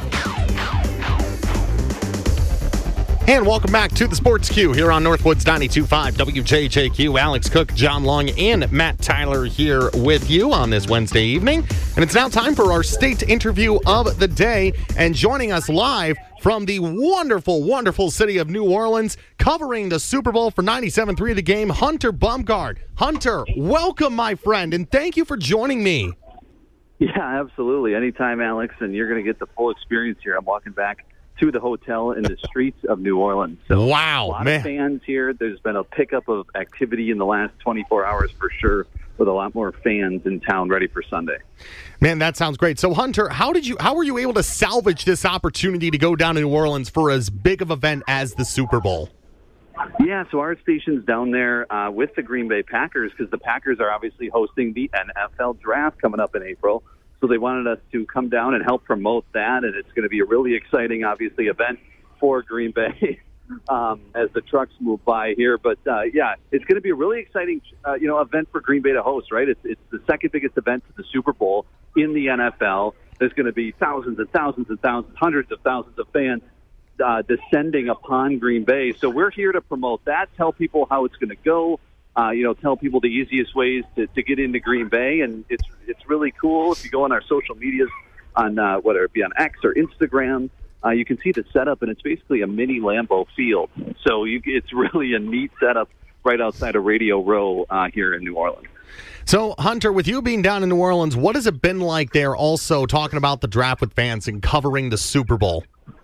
And welcome back to the Sports Q here on Northwoods 92.5 WJJQ. Alex Cook, John Long, and Matt Tyler here with you on this Wednesday evening. And it's now time for our state interview of the day. And joining us live from the wonderful, wonderful city of New Orleans, covering the Super Bowl for 97.3 The Game, Hunter Bumgard. Hunter, welcome, my friend, and thank you for joining me. Yeah, absolutely. Anytime, Alex, and you're going to get the full experience here. I'm walking back to the hotel in the streets of New Orleans. So wow, a lot of fans here. There's been a pickup of activity in the last 24 hours for sure, with a lot more fans in town ready for Sunday. Man, that sounds great. So, Hunter, how were you able to salvage this opportunity to go down to New Orleans for as big of an event as the Super Bowl? Yeah, so our station's down there with the Green Bay Packers, because the Packers are obviously hosting the NFL Draft coming up in April. So they wanted us to come down and help promote that, and it's going to be a really exciting, obviously, event for Green Bay as the trucks move by here. But, yeah, it's going to be a really exciting, event for Green Bay to host, right? It's the second biggest event to the Super Bowl in the NFL. There's going to be thousands and thousands and thousands, hundreds of thousands of fans descending upon Green Bay. So we're here to promote that, tell people how it's going to go. Tell people the easiest ways to get into Green Bay, and it's really cool. If you go on our social medias, on whether it be on X or Instagram, you can see the setup, and it's basically a mini Lambeau Field. So it's really a neat setup right outside of Radio Row here in New Orleans. So, Hunter, with you being down in New Orleans, what has it been like there also talking about the draft with fans and covering the Super Bowl?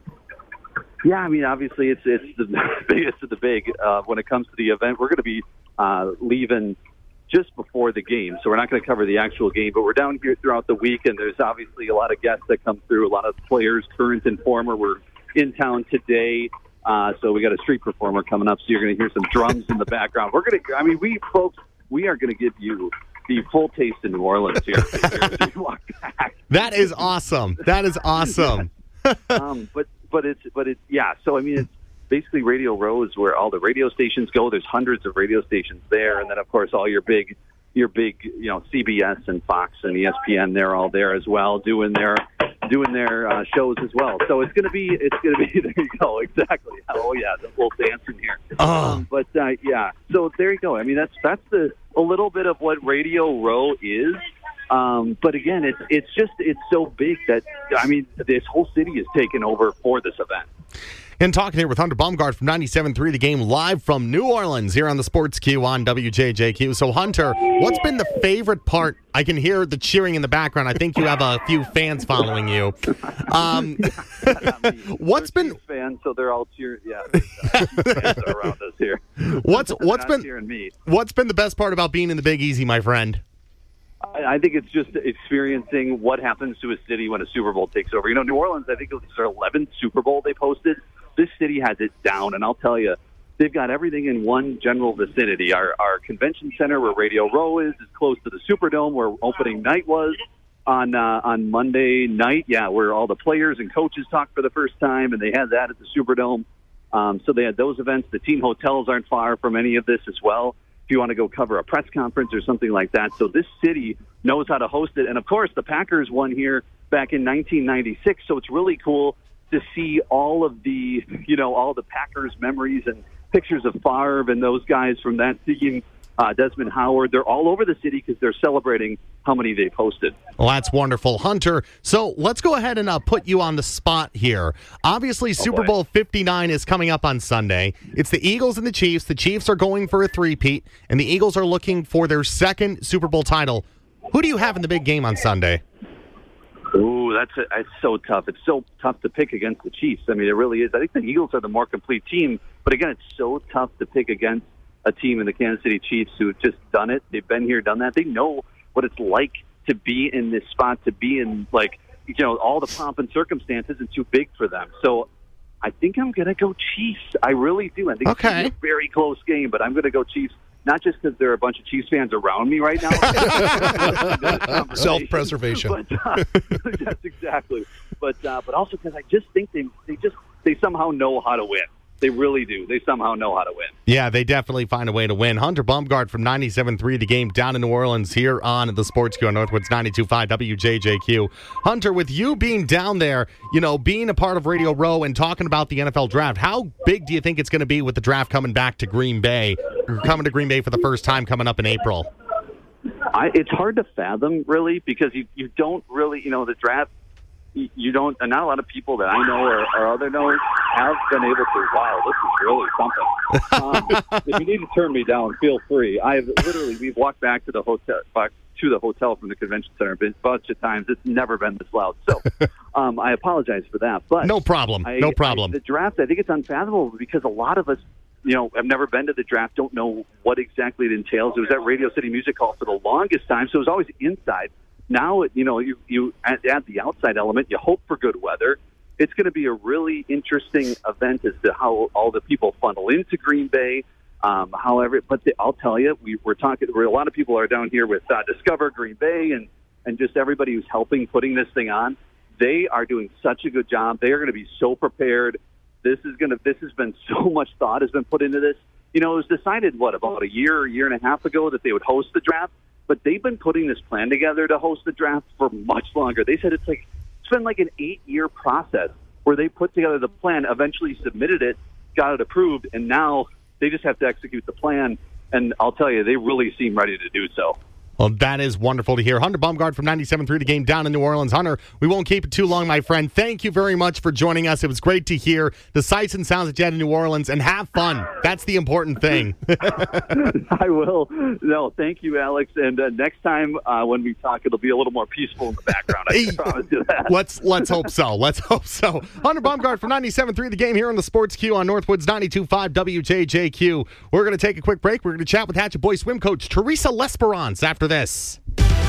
Yeah, I mean, obviously it's the biggest of the big when it comes to the event. We're going to be leaving just before the game, so we're not going to cover the actual game, but we're down here throughout the week, and there's obviously a lot of guests that come through, a lot of players, current and former. We're in town today So we got a street performer coming up, so you're going to hear some drums in the background. We are going to give you the full taste in New Orleans here as you walk back. That is awesome. That is awesome. But it's yeah. So I mean, it's basically Radio Row is where all the radio stations go. There's hundreds of radio stations there, and then of course all your big, CBS and Fox and ESPN. They're all there as well, doing their shows as well. So it's gonna be there you go, exactly. Oh yeah, the whole dance in here. Yeah, so there you go. I mean, that's a little bit of what Radio Row is. But again, it's so big that, I mean, this whole city is taken over for this event. And talking here with Hunter Baumgart from 97.3 The Game, live from New Orleans here on the Sports Q on WJJQ. So, Hunter, what's been the favorite part? I can hear the cheering in the background. I think you have a few fans following you. What's been fans? So they're all cheering. Yeah, fans around us here. What's been the best part about being in the Big Easy, my friend? I think it's just experiencing what happens to a city when a Super Bowl takes over. New Orleans, I think it was their 11th Super Bowl they posted. This city has it down, and I'll tell you, they've got everything in one general vicinity. Our convention center, where Radio Row is close to the Superdome, where opening night was on Monday night. Yeah, where all the players and coaches talked for the first time, and they had that at the Superdome. So they had those events. The team hotels aren't far from any of this as well, if you want to go cover a press conference or something like that. So this city knows how to host it. And, of course, the Packers won here back in 1996, so it's really cool to see all of the, all the Packers memories and pictures of Favre and those guys from that team, Desmond Howard. They're all over the city because they're celebrating how many they've hosted. Well, that's wonderful. Hunter, so let's go ahead and put you on the spot here. Obviously, Super Bowl 59 is coming up on Sunday. It's the Eagles and the Chiefs. The Chiefs are going for a three-peat, and the Eagles are looking for their second Super Bowl title. Who do you have in the big game on Sunday? Ooh, it's so tough. It's so tough to pick against the Chiefs. I mean, it really is. I think the Eagles are the more complete team, but again, it's so tough to pick against a team in the Kansas City Chiefs who have just done it. They've been here, done that. They know what it's like to be in this spot, to be in, all the pomp and circumstances and too big for them. So I think I'm going to go Chiefs. I really do. I think it's going to be a very close game, but I'm going to go Chiefs. Not just because there are a bunch of Chiefs fans around me right now. Self-preservation. Yes, exactly. But also because I just think they somehow know how to win. They really do. They somehow know how to win. Yeah, they definitely find a way to win. Hunter Baumgart from 97.3 The Game down in New Orleans here on the Sports Q on Northwoods 92.5 WJJQ. Hunter, with you being down there, being a part of Radio Row and talking about the NFL draft, how big do you think it's going to be with the draft coming back to Green Bay, coming to Green Bay for the first time coming up in April? It's hard to fathom, really, because you don't really, the draft, you don't, and not a lot of people that I know or other know have been able to. Wow, this is really something. If you need to turn me down, feel free. We've walked back to the hotel from the convention center a bunch of times. It's never been this loud. So I apologize for that. But no problem. The draft, I think it's unfathomable because a lot of us, have never been to the draft, don't know what exactly it entails. It was at Radio City Music Hall for the longest time, so it was always inside. Now, you add the outside element. You hope for good weather. It's going to be a really interesting event as to how all the people funnel into Green Bay. I'll tell you, we're talking. A lot of people are down here with Discover Green Bay and just everybody who's helping putting this thing on. They are doing such a good job. They are going to be so prepared. This has been so much thought has been put into this. It was decided about a year and a half ago that they would host the draft. But they've been putting this plan together to host the draft for much longer. They said it's been like an 8-year process where they put together the plan, eventually submitted it, got it approved, and now they just have to execute the plan. And I'll tell you, they really seem ready to do so. Well, that is wonderful to hear. Hunter Baumgart from 97.3 The Game down in New Orleans. Hunter, we won't keep it too long, my friend. Thank you very much for joining us. It was great to hear the sights and sounds that you had in New Orleans, and have fun. That's the important thing. I will. No, thank you, Alex. And next time when we talk, it'll be a little more peaceful in the background. I can promise you that. Let's hope so. Let's hope so. Hunter Baumgart from 97.3 The Game here on the Sports Q on Northwoods 92.5 WJJQ. We're going to take a quick break. We're going to chat with Hatchet Boys swim coach Teresa Lesperance after this.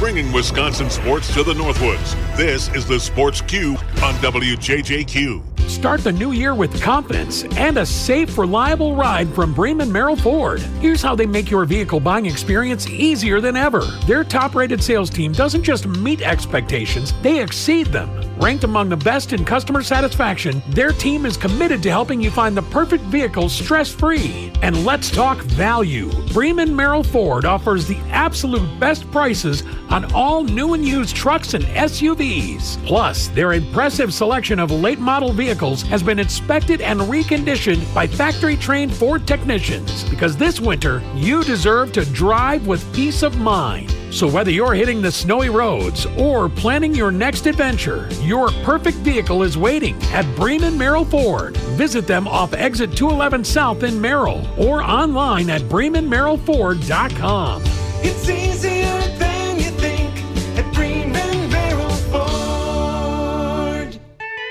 bringing Wisconsin sports to the Northwoods. This is the Sports Q on WJJQ. Start the new year with confidence and a safe, reliable ride from Bremen Merrill Ford. Here's how they make your vehicle buying experience easier than ever. Their top-rated sales team doesn't just meet expectations, they exceed them. Ranked among the best in customer satisfaction, their team is committed to helping you find the perfect vehicle stress-free. And let's talk value. Bremen Merrill Ford offers the absolute best prices on all new and used trucks and SUVs. Plus, their impressive selection of late-model vehicles has been inspected and reconditioned by factory-trained Ford technicians. Because this winter, you deserve to drive with peace of mind. So whether you're hitting the snowy roads or planning your next adventure, your perfect vehicle is waiting at Bremen Merrill Ford. Visit them off exit 211 South in Merrill or online at BremenMerrillFord.com. It's easier than you think at Bremen Merrill Ford.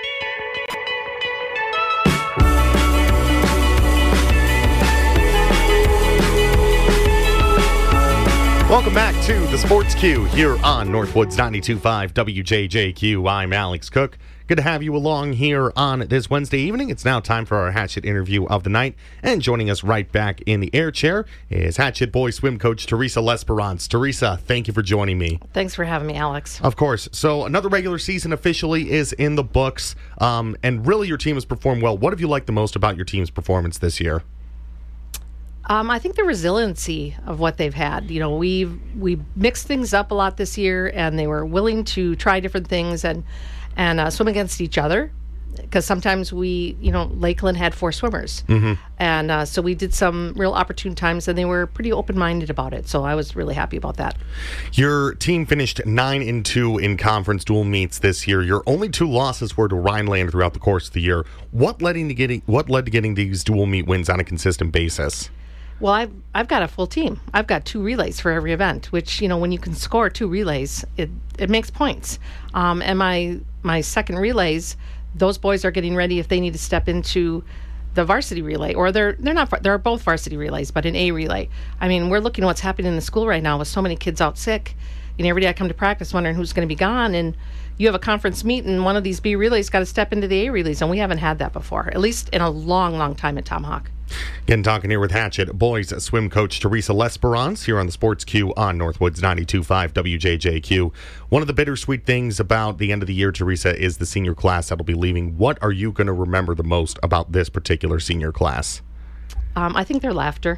Welcome back to the Sports Q here on Northwoods 92.5 WJJQ. I'm Alex Cook. Good to have you along here on this Wednesday evening. It's now time for our Hatchet interview of the night. And joining us right back in the air chair is Hatchet boys swim coach Teresa L'Esperance. Teresa, thank you for joining me. Thanks for having me, Alex. Of course. So another regular season officially is in the books. And really your team has performed well. What have you liked the most about your team's performance this year? I think the resiliency of what they've had. You know, we mixed things up a lot this year, and they were willing to try different things and swim against each other. Because sometimes Lakeland had 4 swimmers, and so we did some real opportune times, and they were pretty open-minded about it. So I was really happy about that. Your team finished 9-2 in conference dual meets this year. Your only 2 losses were to Rhinelander throughout the course of the year. What led to getting these dual meet wins on a consistent basis? Well, I've got a full team. I've got 2 relays for every event, which, when you can score 2 relays, it makes points. And my second relays, those boys are getting ready if they need to step into the varsity relay, or they're both varsity relays, but an A relay. I mean, we're looking at what's happening in the school right now with so many kids out sick. Every day I come to practice wondering who's going to be gone, and you have a conference meet, and one of these B relays got to step into the A relays, and we haven't had that before, at least in a long, long time at Tomahawk. Again, talking here with Hatchet boys swim coach Teresa L'Esperance here on the Sports Q on Northwoods 92.5 WJJQ. One of the bittersweet things about the end of the year, Teresa, is the senior class that'll be leaving. What are you going to remember the most about this particular senior class? I think their laughter.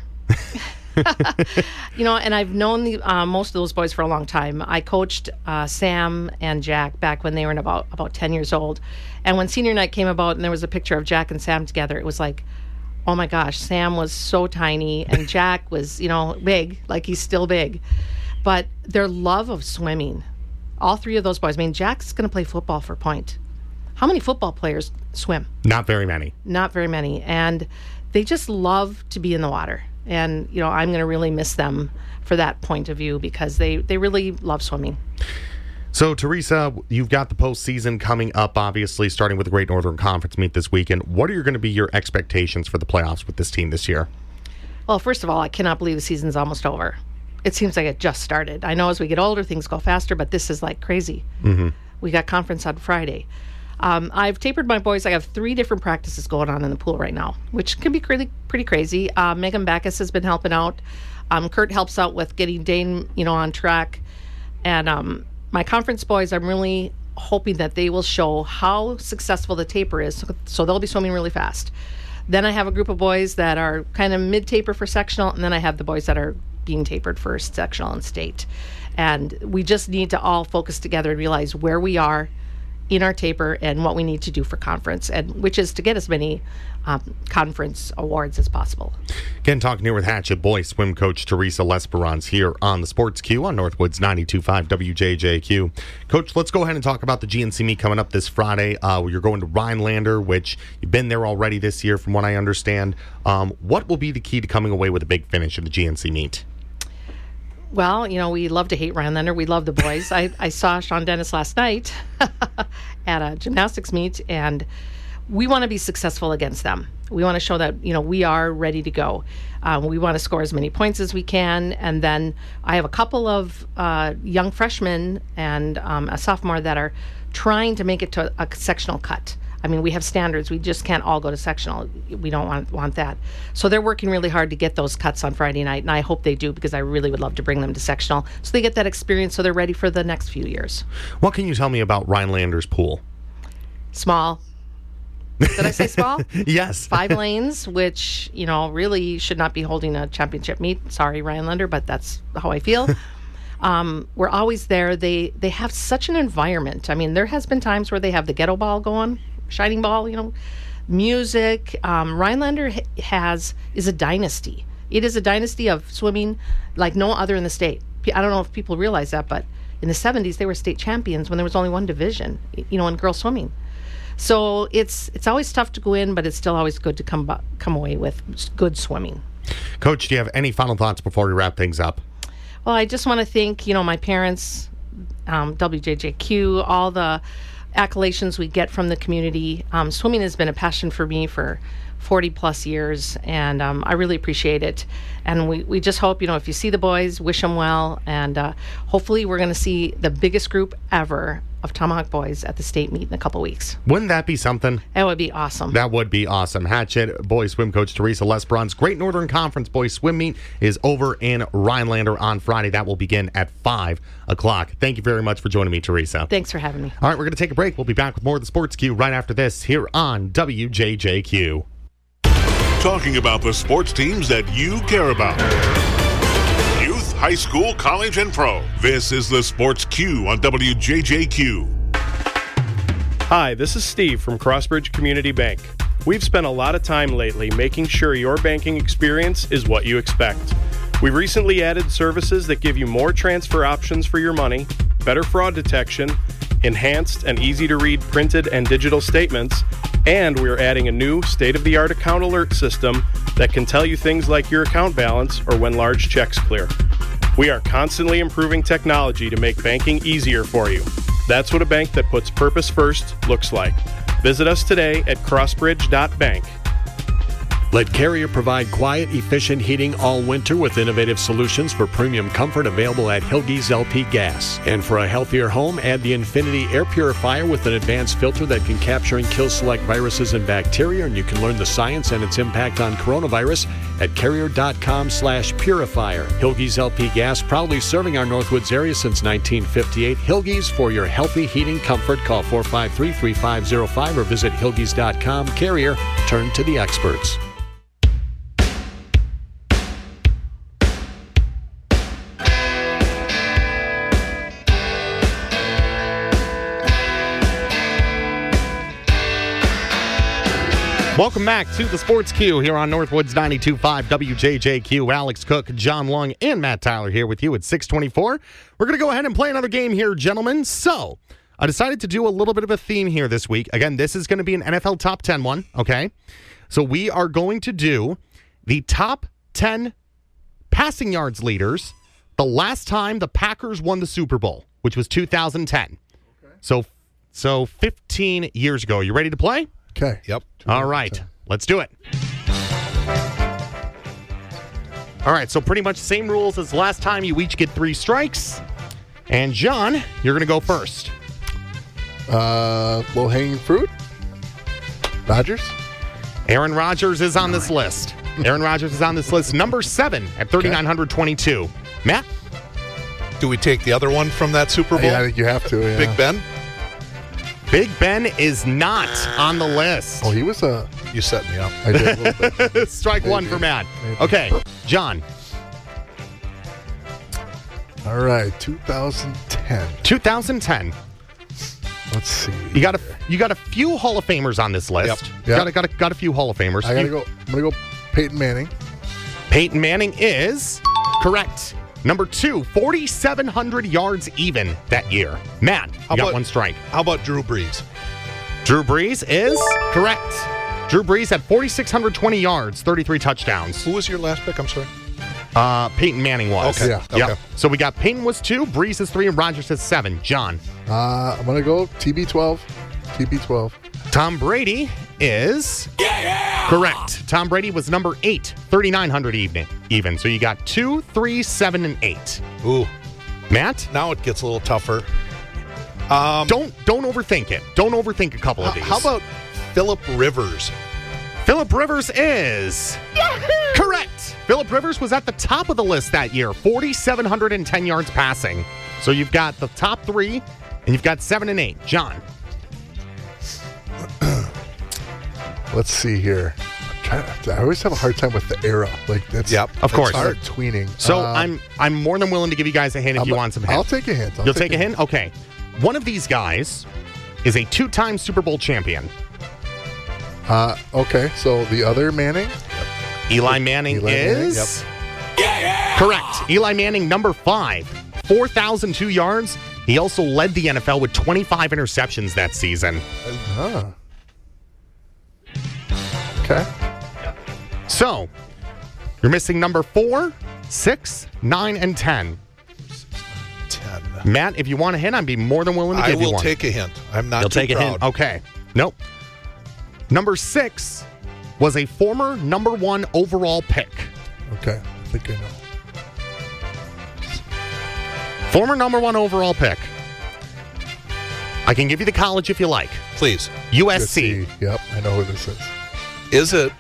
And I've known most of those boys for a long time. I coached Sam and Jack back when they were about 10 years old. And when senior night came about and there was a picture of Jack and Sam together, it was like, oh my gosh, Sam was so tiny and Jack was, big, like he's still big. But their love of swimming, all 3 of those boys. I mean, Jack's going to play football for Point. How many football players swim? Not very many. Not very many. And they just love to be in the water. And, I'm going to really miss them for that point of view because they really love swimming. So, Teresa, you've got the postseason coming up, obviously, starting with the Great Northern Conference meet this weekend. What are going to be your expectations for the playoffs with this team this year? Well, first of all, I cannot believe the season's almost over. It seems like it just started. I know as we get older, things go faster, but this is like crazy. We got conference on Friday. I've tapered my boys. I have 3 different practices going on in the pool right now, which can be pretty crazy. Megan Backus has been helping out. Kurt helps out with getting Dane, on track. And my conference boys, I'm really hoping that they will show how successful the taper is, so they'll be swimming really fast. Then I have a group of boys that are kind of mid-taper for sectional, and then I have the boys that are being tapered for sectional and state. And we just need to all focus together and realize where we are in our taper and what we need to do for conference, and which is to get as many conference awards as possible. Again, talking here with Hatchet boys swim coach Teresa L'Esperance here on the Sports Q on Northwoods 92.5 WJJQ. Coach, let's go ahead and talk about the GNC meet coming up this Friday. You're going to Rhinelander, which you've been there already this year from what I understand. What will be the key to coming away with a big finish in the GNC meet? Well, we love to hate Rhinelander. We love the boys. I saw Sean Dennis last night at a gymnastics meet, and we want to be successful against them. We want to show that, we are ready to go. We want to score as many points as we can. And then I have a couple of young freshmen and a sophomore that are trying to make it to a sectional cut. I mean, we have standards. We just can't all go to sectional. We don't want that. So they're working really hard to get those cuts on Friday night, and I hope they do, because I really would love to bring them to sectional so they get that experience so they're ready for the next few years. What can you tell me about Rhinelander's pool? Small. Did I say small? Yes. 5 lanes, which, really should not be holding a championship meet. Sorry, Rhinelander, but that's how I feel. We're always there. They have such an environment. I mean, there has been times where they have the ghetto ball going, shining ball, music. Rhinelander is a dynasty. It is a dynasty of swimming like no other in the state. I don't know if people realize that, but in the 70s, they were state champions when there was only one division, in girls swimming. So it's always tough to go in, but it's still always good to come away with good swimming. Coach, do you have any final thoughts before we wrap things up? Well, I just want to thank, my parents, WJJQ, all the accolades we get from the community. Swimming has been a passion for me for 40 plus years, and I really appreciate it. And we just hope, if you see the boys, wish them well, and hopefully we're going to see the biggest group ever of Tomahawk boys at the state meet in a couple weeks. Wouldn't that be something? That would be awesome. That would be awesome. Hatchet boys swim coach Teresa Lesbrun's Great Northern Conference boys swim meet is over in Rhinelander on Friday. That will begin at 5 o'clock. Thank you very much for joining me, Teresa. Thanks for having me. All right, we're going to take a break. We'll be back with more of the Sports Q right after this here on WJJQ. Talking about the sports teams that you care about. Youth, high school, college, and pro. This is the Sports Q on WJJQ. Hi, this is Steve from Crossbridge Community Bank. We've spent a lot of time lately making sure your banking experience is what you expect. We recently added services that give you more transfer options for your money, better fraud detection, enhanced and easy-to-read printed and digital statements, and we're adding a new state-of-the-art account alert system that can tell you things like your account balance or when large checks clear. We are constantly improving technology to make banking easier for you. That's what a bank that puts purpose first looks like. Visit us today at crossbridge.bank. Let Carrier provide quiet, efficient heating all winter with innovative solutions for premium comfort available at Hilge's LP Gas. And for a healthier home, add the Infinity Air Purifier with an advanced filter that can capture and kill select viruses and bacteria, and you can learn the science and its impact on coronavirus at carrier.com/purifier. Hilge's LP Gas, proudly serving our Northwoods area since 1958. Hilge's, for your healthy heating comfort. Call 453-3505 or visit hilge's.com. Carrier, turn to the experts. Welcome back to the Sports Q here on Northwoods 92.5 WJJQ. Alex Cook, John Lung, and Matt Tyler here with you at 6:24. We're going to go ahead and play another game here, gentlemen. So, I decided to do a little bit of a theme here this week. Again, this is going to be an NFL Top 10 one, okay? So, we are going to do the top 10 passing yards leaders the last time the Packers won the Super Bowl, which was 2010. Okay. So 15 years ago. You ready to play? Okay. Yep. All right. Let's do it. All right. So pretty much the same rules as last time. You each get 3 strikes. And John, you're going to go first. Low-hanging fruit. Rodgers. Aaron Rodgers is on this list. Aaron Rodgers is on this list. Number 7 at 3,922. Matt? Do we take the other one from that Super Bowl? Yeah, I think you have to. Yeah. Big Ben? Big Ben is not on the list. Oh, he was a... You set me up. I did a little bit. Strike one for Matt. Okay, John. All right, 2010. 2010. Let's see. You got a few Hall of Famers on this list. Yep. Got a few Hall of Famers. I'm gonna go Peyton Manning. Peyton Manning is correct. Number 2, 4,700 yards even that year. Matt, you got 1 strike. How about Drew Brees? Drew Brees is correct. Drew Brees had 4,620 yards, 33 touchdowns. Who was your last pick? I'm sorry. Peyton Manning was. Okay. Yeah. Yep. Okay. So we got Peyton was 2, Brees is 3, and Rodgers is 7. John. I'm going to go TB12. TB12. Tom Brady is correct. Tom Brady was number 8, 3,900 even. So you got 2, 3, 7, and 8. Ooh. Matt? Now it gets a little tougher. Don't overthink it. Don't overthink a couple of these. How about Phillip Rivers? Phillip Rivers is correct. Phillip Rivers was at the top of the list that year, 4,710 yards passing. So you've got the top 3, and you've got 7 and 8. John. Let's see here. I always have a hard time with the era. Like that's of course hard tweening. So I'm more than willing to give you guys a hint if you want some hint. I'll take a hint. You'll take a hint? Okay. One of these guys is a 2-time Super Bowl champion. Okay. So the other Manning? Eli Manning is correct. Eli Manning, number 5, 4,002 yards. He also led the NFL with 25 interceptions that season. Okay. So, you're missing number 4, 6, 9, and 10. 10. Matt, if you want a hint, I'd be more than willing to give you one. I will take a hint. I'm not You'll too take a proud. hint. Okay. Nope. Number 6 was a former number 1 overall pick. Okay. I think I know. Former number 1 overall pick. I can give you the college if you like. Please. USC. Yep, I know who this is. Is it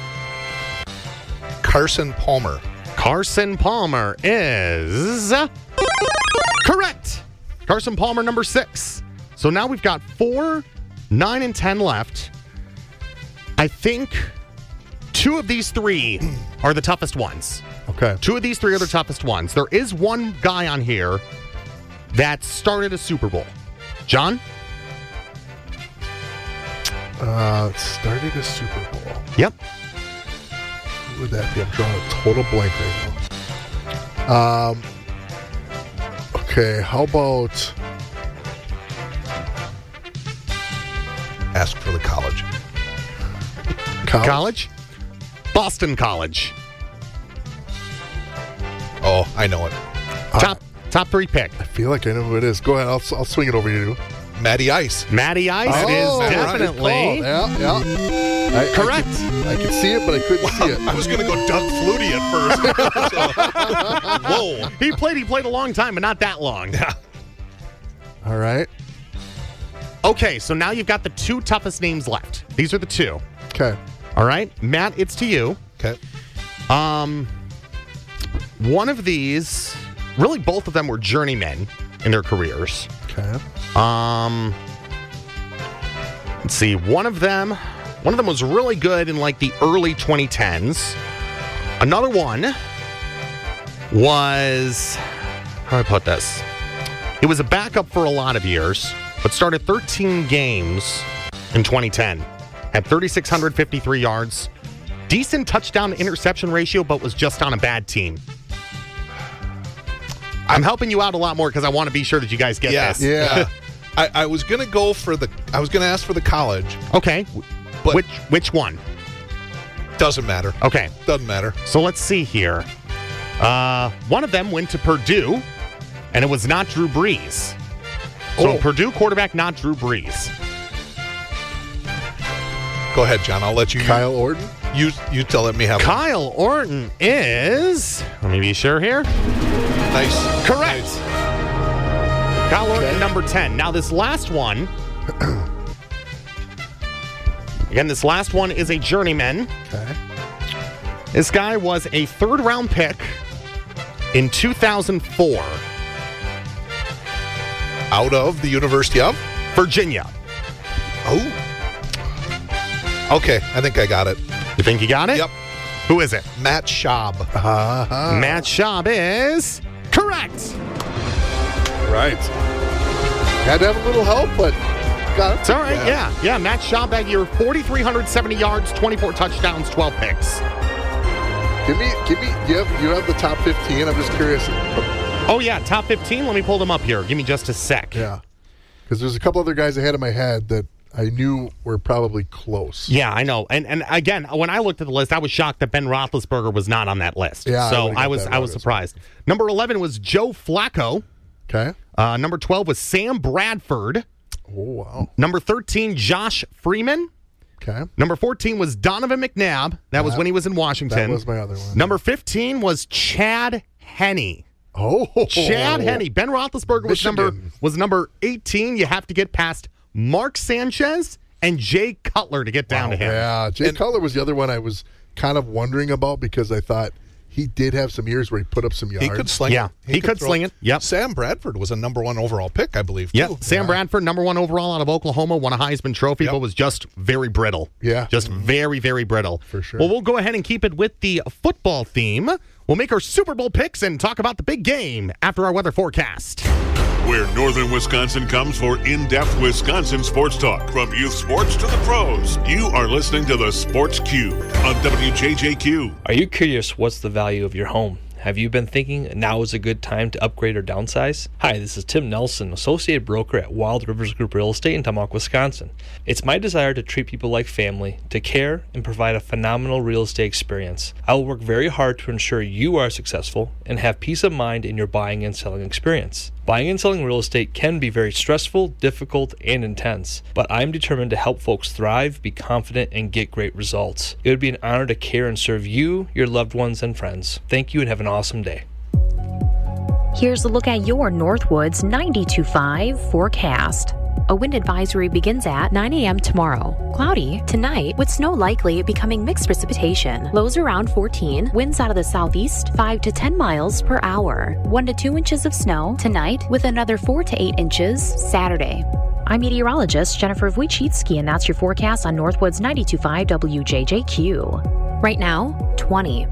Carson Palmer? Carson Palmer is correct. Carson Palmer, number 6. So now we've got 4, 9, and 10 left. I think 2 of these 3 are the toughest ones. Okay. 2 of these 3 are the toughest ones. There is one guy on here that started a Super Bowl. John? Started a Super Bowl. Yep. Who would that be? I'm drawing a total blank right now. Okay, how about... Ask for the college. College? Boston College. Oh, I know it. Top 3 pick. I feel like I know who it is. Go ahead, I'll swing it over to you. Matty Ice. Matty Ice is definitely Yeah. correct. I could see it, but I couldn't see it. I was going to go Doug Flutie at first. Whoa. He played a long time, but not that long. Yeah. All right. Okay, so now you've got the 2 toughest names left. These are the 2. Okay. All right, Matt, it's to you. Okay. One of these, really both of them were journeymen in their careers. Okay. Let's see. One of them was really good in like the early 2010s. Another one was, how do I put this? It was a backup for a lot of years, but started 13 games in 2010. Had 3,653 yards. Decent touchdown to interception ratio, but was just on a bad team. I'm helping you out a lot more because I want to be sure that you guys get this. Yeah. I was going to go for I was going to ask for the college. Okay. But which one? Doesn't matter. Okay. Doesn't matter. So let's see here. One of them went to Purdue, and it was not Drew Brees. So Purdue quarterback, not Drew Brees. Go ahead, John. I'll let you. Kyle Orton? You tell me how. Kyle Orton is, let me be sure here. Nice. Correct. Nice. Kyle Orton, number 10. Now this last one, again, this last one is a journeyman. Okay. This guy was a 3rd-round pick in 2004. Out of the University of Virginia. Oh. Okay, I think I got it. You think you got it? Yep. Who is it? Matt Schaub. Matt Schaub is correct. Right. Had to have a little help, but got it. It's all right, yeah. Matt Schaub that year, 4,370 yards, 24 touchdowns, 12 picks. Give me. You have the top 15. I'm just curious. Oh, yeah, top 15. Let me pull them up here. Give me just a sec. Yeah. Because there's a couple other guys ahead of my head that I knew were probably close. Yeah, I know. And again, when I looked at the list, I was shocked that Ben Roethlisberger was not on that list. Yeah, so I was surprised. Number 11 was Joe Flacco. Okay. Number 12 was Sam Bradford. Oh, wow. Number 13, Josh Freeman. Okay. Number 14 was Donovan McNabb. That was when he was in Washington. That was my other one. Number 15 was Chad Henne. Oh, Chad Henne. Ben Roethlisberger was number 18. You have to get past Mark Sanchez and Jay Cutler to get down to him. Yeah, Jay Cutler was the other one I was kind of wondering about because I thought he did have some years where he put up some yards. He could sling Yeah, it. he could sling it. Yep. Sam Bradford was a number 1 overall pick, I believe, too. Yep. Sam Bradford, number 1 overall out of Oklahoma, won a Heisman Trophy, but was just very brittle. Yeah. Just very, very brittle. For sure. Well, we'll go ahead and keep it with the football theme. We'll make our Super Bowl picks and talk about the big game after our weather forecast. Where northern Wisconsin comes for in-depth Wisconsin sports talk. From youth sports to the pros, you are listening to the Sports Cube on WJJQ. Are you curious what's the value of your home? Have you been thinking now is a good time to upgrade or downsize? Hi, this is Tim Nelson, Associate Broker at Wild Rivers Group Real Estate in Tomahawk, Wisconsin. It's my desire to treat people like family, to care, and provide a phenomenal real estate experience. I will work very hard to ensure you are successful and have peace of mind in your buying and selling experience. Buying and selling real estate can be very stressful, difficult, and intense, but I'm determined to help folks thrive, be confident, and get great results. It would be an honor to care and serve you, your loved ones, and friends. Thank you and have an awesome day. Here's a look at your Northwoods 92.5 forecast. A wind advisory begins at 9 a.m. tomorrow. Cloudy tonight with snow likely becoming mixed precipitation. Lows around 14. Winds out of the southeast 5 to 10 miles per hour. 1 to 2 inches of snow tonight with another 4 to 8 inches Saturday. I'm meteorologist Jennifer Wojcicki, and that's your forecast on Northwoods 92.5 WJJQ. Right now, 20.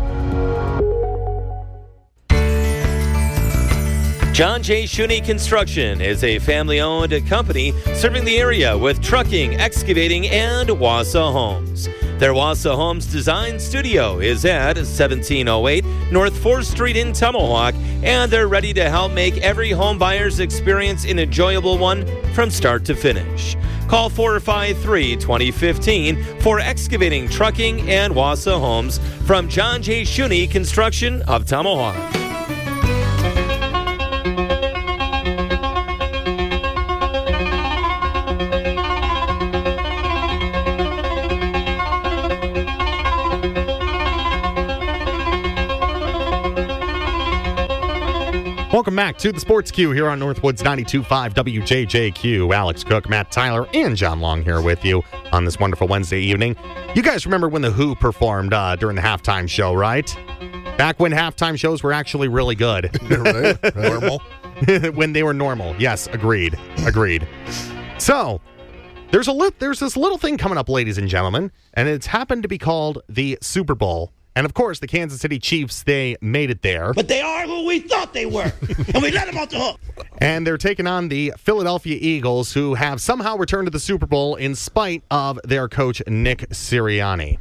John J. Shuney Construction is a family-owned company serving the area with trucking, excavating, and Wausau Homes. Their Wausau Homes Design Studio is at 1708 North 4th Street in Tomahawk, and they're ready to help make every home buyer's experience an enjoyable one from start to finish. Call 453-2015 for excavating, trucking, and Wausau Homes from John J. Shuney Construction of Tomahawk. Welcome back to the Sports Cue here on Northwoods 92.5 WJJQ. Alex Cook, Matt Tyler, and John Long here with you on this wonderful Wednesday evening. You guys remember when The Who performed during the halftime show, right? Back when halftime shows were actually really good. Right. Normal. When they were normal. Yes, agreed. So, there's this little thing coming up, ladies and gentlemen, and it's happened to be called the Super Bowl. And, of course, the Kansas City Chiefs, they made it there. But they are who we thought they were, and we let them off the hook. And they're taking on the Philadelphia Eagles, who have somehow returned to the Super Bowl in spite of their coach, Nick Sirianni.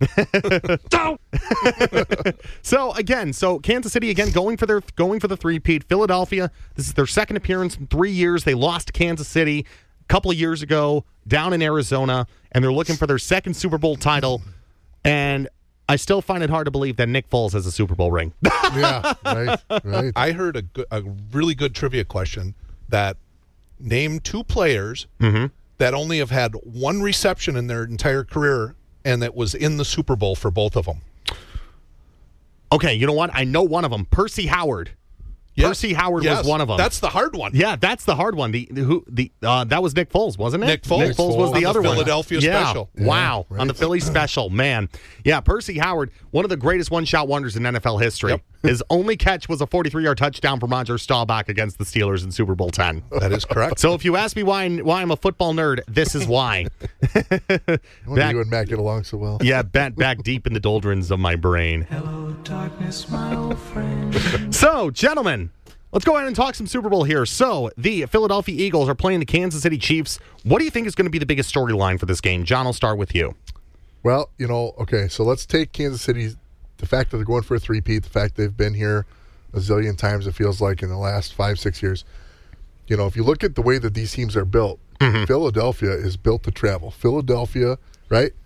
So Kansas City again going for the three-peat. Philadelphia, this is their second appearance in 3 years. They lost to Kansas City a couple of years ago down in Arizona, and they're looking for their second Super Bowl title. And I still find it hard to believe that Nick Foles has a Super Bowl ring. Yeah, right. I heard a really good trivia question that named 2 players that only have had 1 reception in their entire career, and that was in the Super Bowl for both of them. Okay, you know what? I know one of them. Percy Howard. Yes. Percy Howard was one of them. That's the hard one. Yeah, that's the hard one. That was Nick Foles, wasn't it? Nick Foles was the other one. Philadelphia special. Yeah, wow, right. On the Philly special, man. Yeah, Percy Howard, one of the greatest one-shot wonders in NFL history. Yep. His only catch was a 43-yard touchdown from Roger Staubach against the Steelers in Super Bowl X. That is correct. So if you ask me why I'm a football nerd, this is why. You and Matt get along so well. Yeah, back deep in the doldrums of my brain. Hello, darkness, my old friend. So, gentlemen, let's go ahead and talk some Super Bowl here. So, the Philadelphia Eagles are playing the Kansas City Chiefs. What do you think is going to be the biggest storyline for this game? John, I'll start with you. Well, okay, so let's take Kansas City, the fact that they're going for a three-peat, the fact they've been here a zillion times, it feels like, in the last 5-6 years. If you look at the way that these teams are built, Philadelphia is built to travel. Philadelphia, right?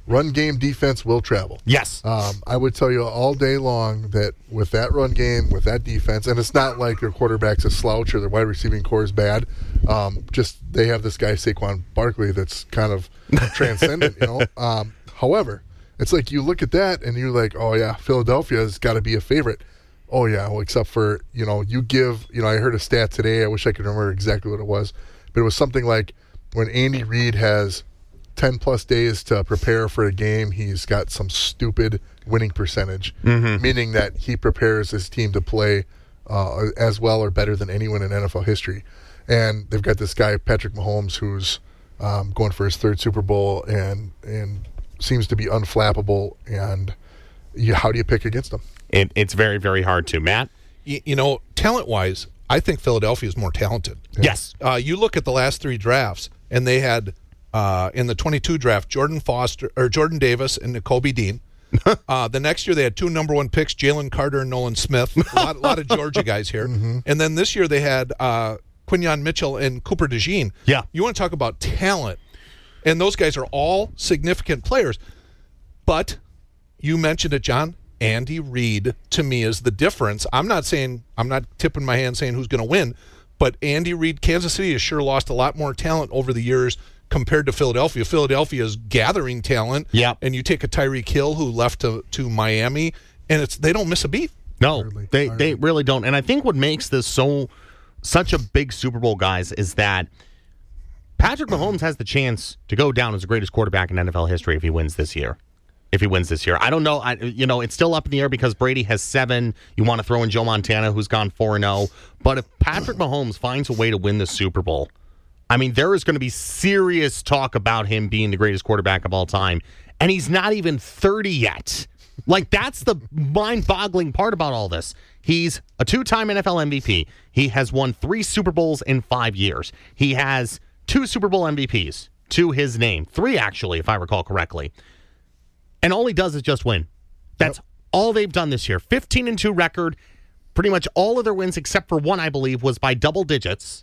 run game defense will travel. Yes. I would tell you all day long that with that run game, with that defense, and it's not like their quarterback's a slouch or their wide receiving core is bad. Just they have this guy, Saquon Barkley, that's kind of transcendent, you know. However, it's like you look at that and you're like, oh, yeah, Philadelphia's got to be a favorite. Oh, yeah, well, except for, you know, I heard a stat today. I wish I could remember exactly what it was. But it was something like when Andy Reid has 10-plus days to prepare for a game, he's got some stupid winning percentage, meaning that he prepares his team to play as well or better than anyone in NFL history. And they've got this guy, Patrick Mahomes, who's going for his third Super Bowl and seems to be unflappable. And how do you pick against him? It's very, very hard to. Matt? You know, talent-wise, I think Philadelphia is more talented. Yes. You look at the last 3 drafts, and they had in the 22 draft Jordan Davis and Nakobe Dean. The next year they had 2 number 1 picks, Jalen Carter and Nolan Smith. A lot of Georgia guys here. And then this year they had Quinyon Mitchell and Cooper DeJean. Yeah. You want to talk about talent, and those guys are all significant players. But you mentioned it, John. Andy Reid, to me, is the difference. I'm not tipping my hand saying who's going to win, but Andy Reid, Kansas City has sure lost a lot more talent over the years compared to Philadelphia. Philadelphia is gathering talent, and you take a Tyreek Hill who left to Miami, and they don't miss a beat. No, they really don't. And I think what makes this such a big Super Bowl, guys, is that Patrick Mahomes has the chance to go down as the greatest quarterback in NFL history if he wins this year. I don't know. It's still up in the air because Brady has 7. You want to throw in Joe Montana, who's gone 4-0. But if Patrick Mahomes finds a way to win the Super Bowl, I mean, there is going to be serious talk about him being the greatest quarterback of all time. And he's not even 30 yet. Like, that's the mind-boggling part about all this. He's a 2-time NFL MVP. He has won 3 Super Bowls in 5 years. He has 2 Super Bowl MVPs to his name. 3, actually, if I recall correctly. And all he does is just win. That's all they've done this year. 15-2 record. Pretty much all of their wins, except for one, I believe, was by single digits,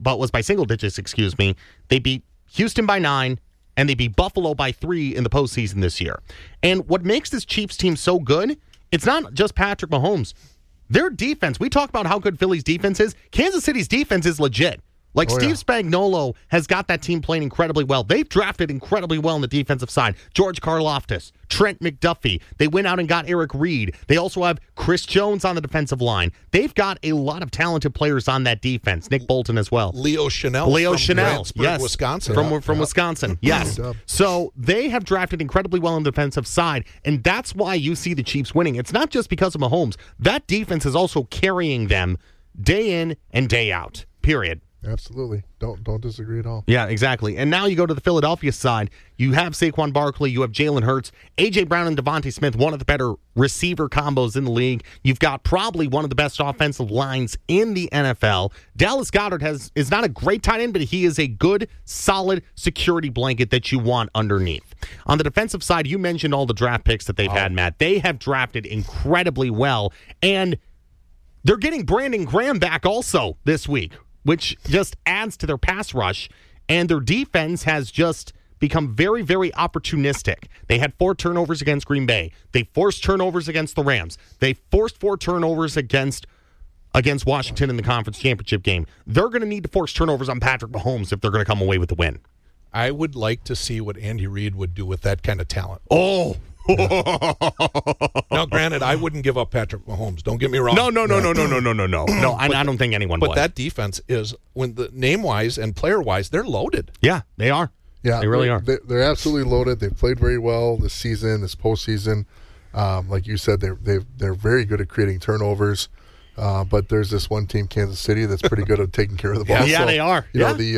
excuse me. They beat Houston by 9, and they beat Buffalo by 3 in the postseason this year. And what makes this Chiefs team so good, it's not just Patrick Mahomes. Their defense, we talk about how good Philly's defense is. Kansas City's defense is legit. Steve Spagnuolo has got that team playing incredibly well. They've drafted incredibly well on the defensive side. George Karlaftis, Trent McDuffie. They went out and got Eric Reed. They also have Chris Jones on the defensive line. They've got a lot of talented players on that defense. Nick Bolton as well. Leo Chanel from Grantsburg, Wisconsin. From Wisconsin, yes. So they have drafted incredibly well on the defensive side, and that's why you see the Chiefs winning. It's not just because of Mahomes. That defense is also carrying them day in and day out, period. Absolutely. Don't disagree at all. Yeah, exactly. And now you go to the Philadelphia side. You have Saquon Barkley. You have Jalen Hurts. A.J. Brown and Devontae Smith, one of the better receiver combos in the league. You've got probably one of the best offensive lines in the NFL. Dallas Goedert is not a great tight end, but he is a good, solid security blanket that you want underneath. On the defensive side, you mentioned all the draft picks that they've had, Matt. They have drafted incredibly well, and they're getting Brandon Graham back also this week, which just adds to their pass rush, and their defense has just become very, very opportunistic. They had 4 turnovers against Green Bay. They forced turnovers against the Rams. They forced 4 turnovers against Washington in the conference championship game. They're going to need to force turnovers on Patrick Mahomes if they're going to come away with the win. I would like to see what Andy Reid would do with that kind of talent. Oh, now, granted, I wouldn't give up Patrick Mahomes. Don't get me wrong. No. No, I don't think anyone would. But that defense is, when the name-wise and player-wise, they're loaded. Yeah, they are. Yeah, they really are. They're absolutely loaded. They've played very well this season, this postseason. Like you said, they're very good at creating turnovers. But there's this one team, Kansas City, that's pretty good at taking care of the ball. Yeah, so, they are.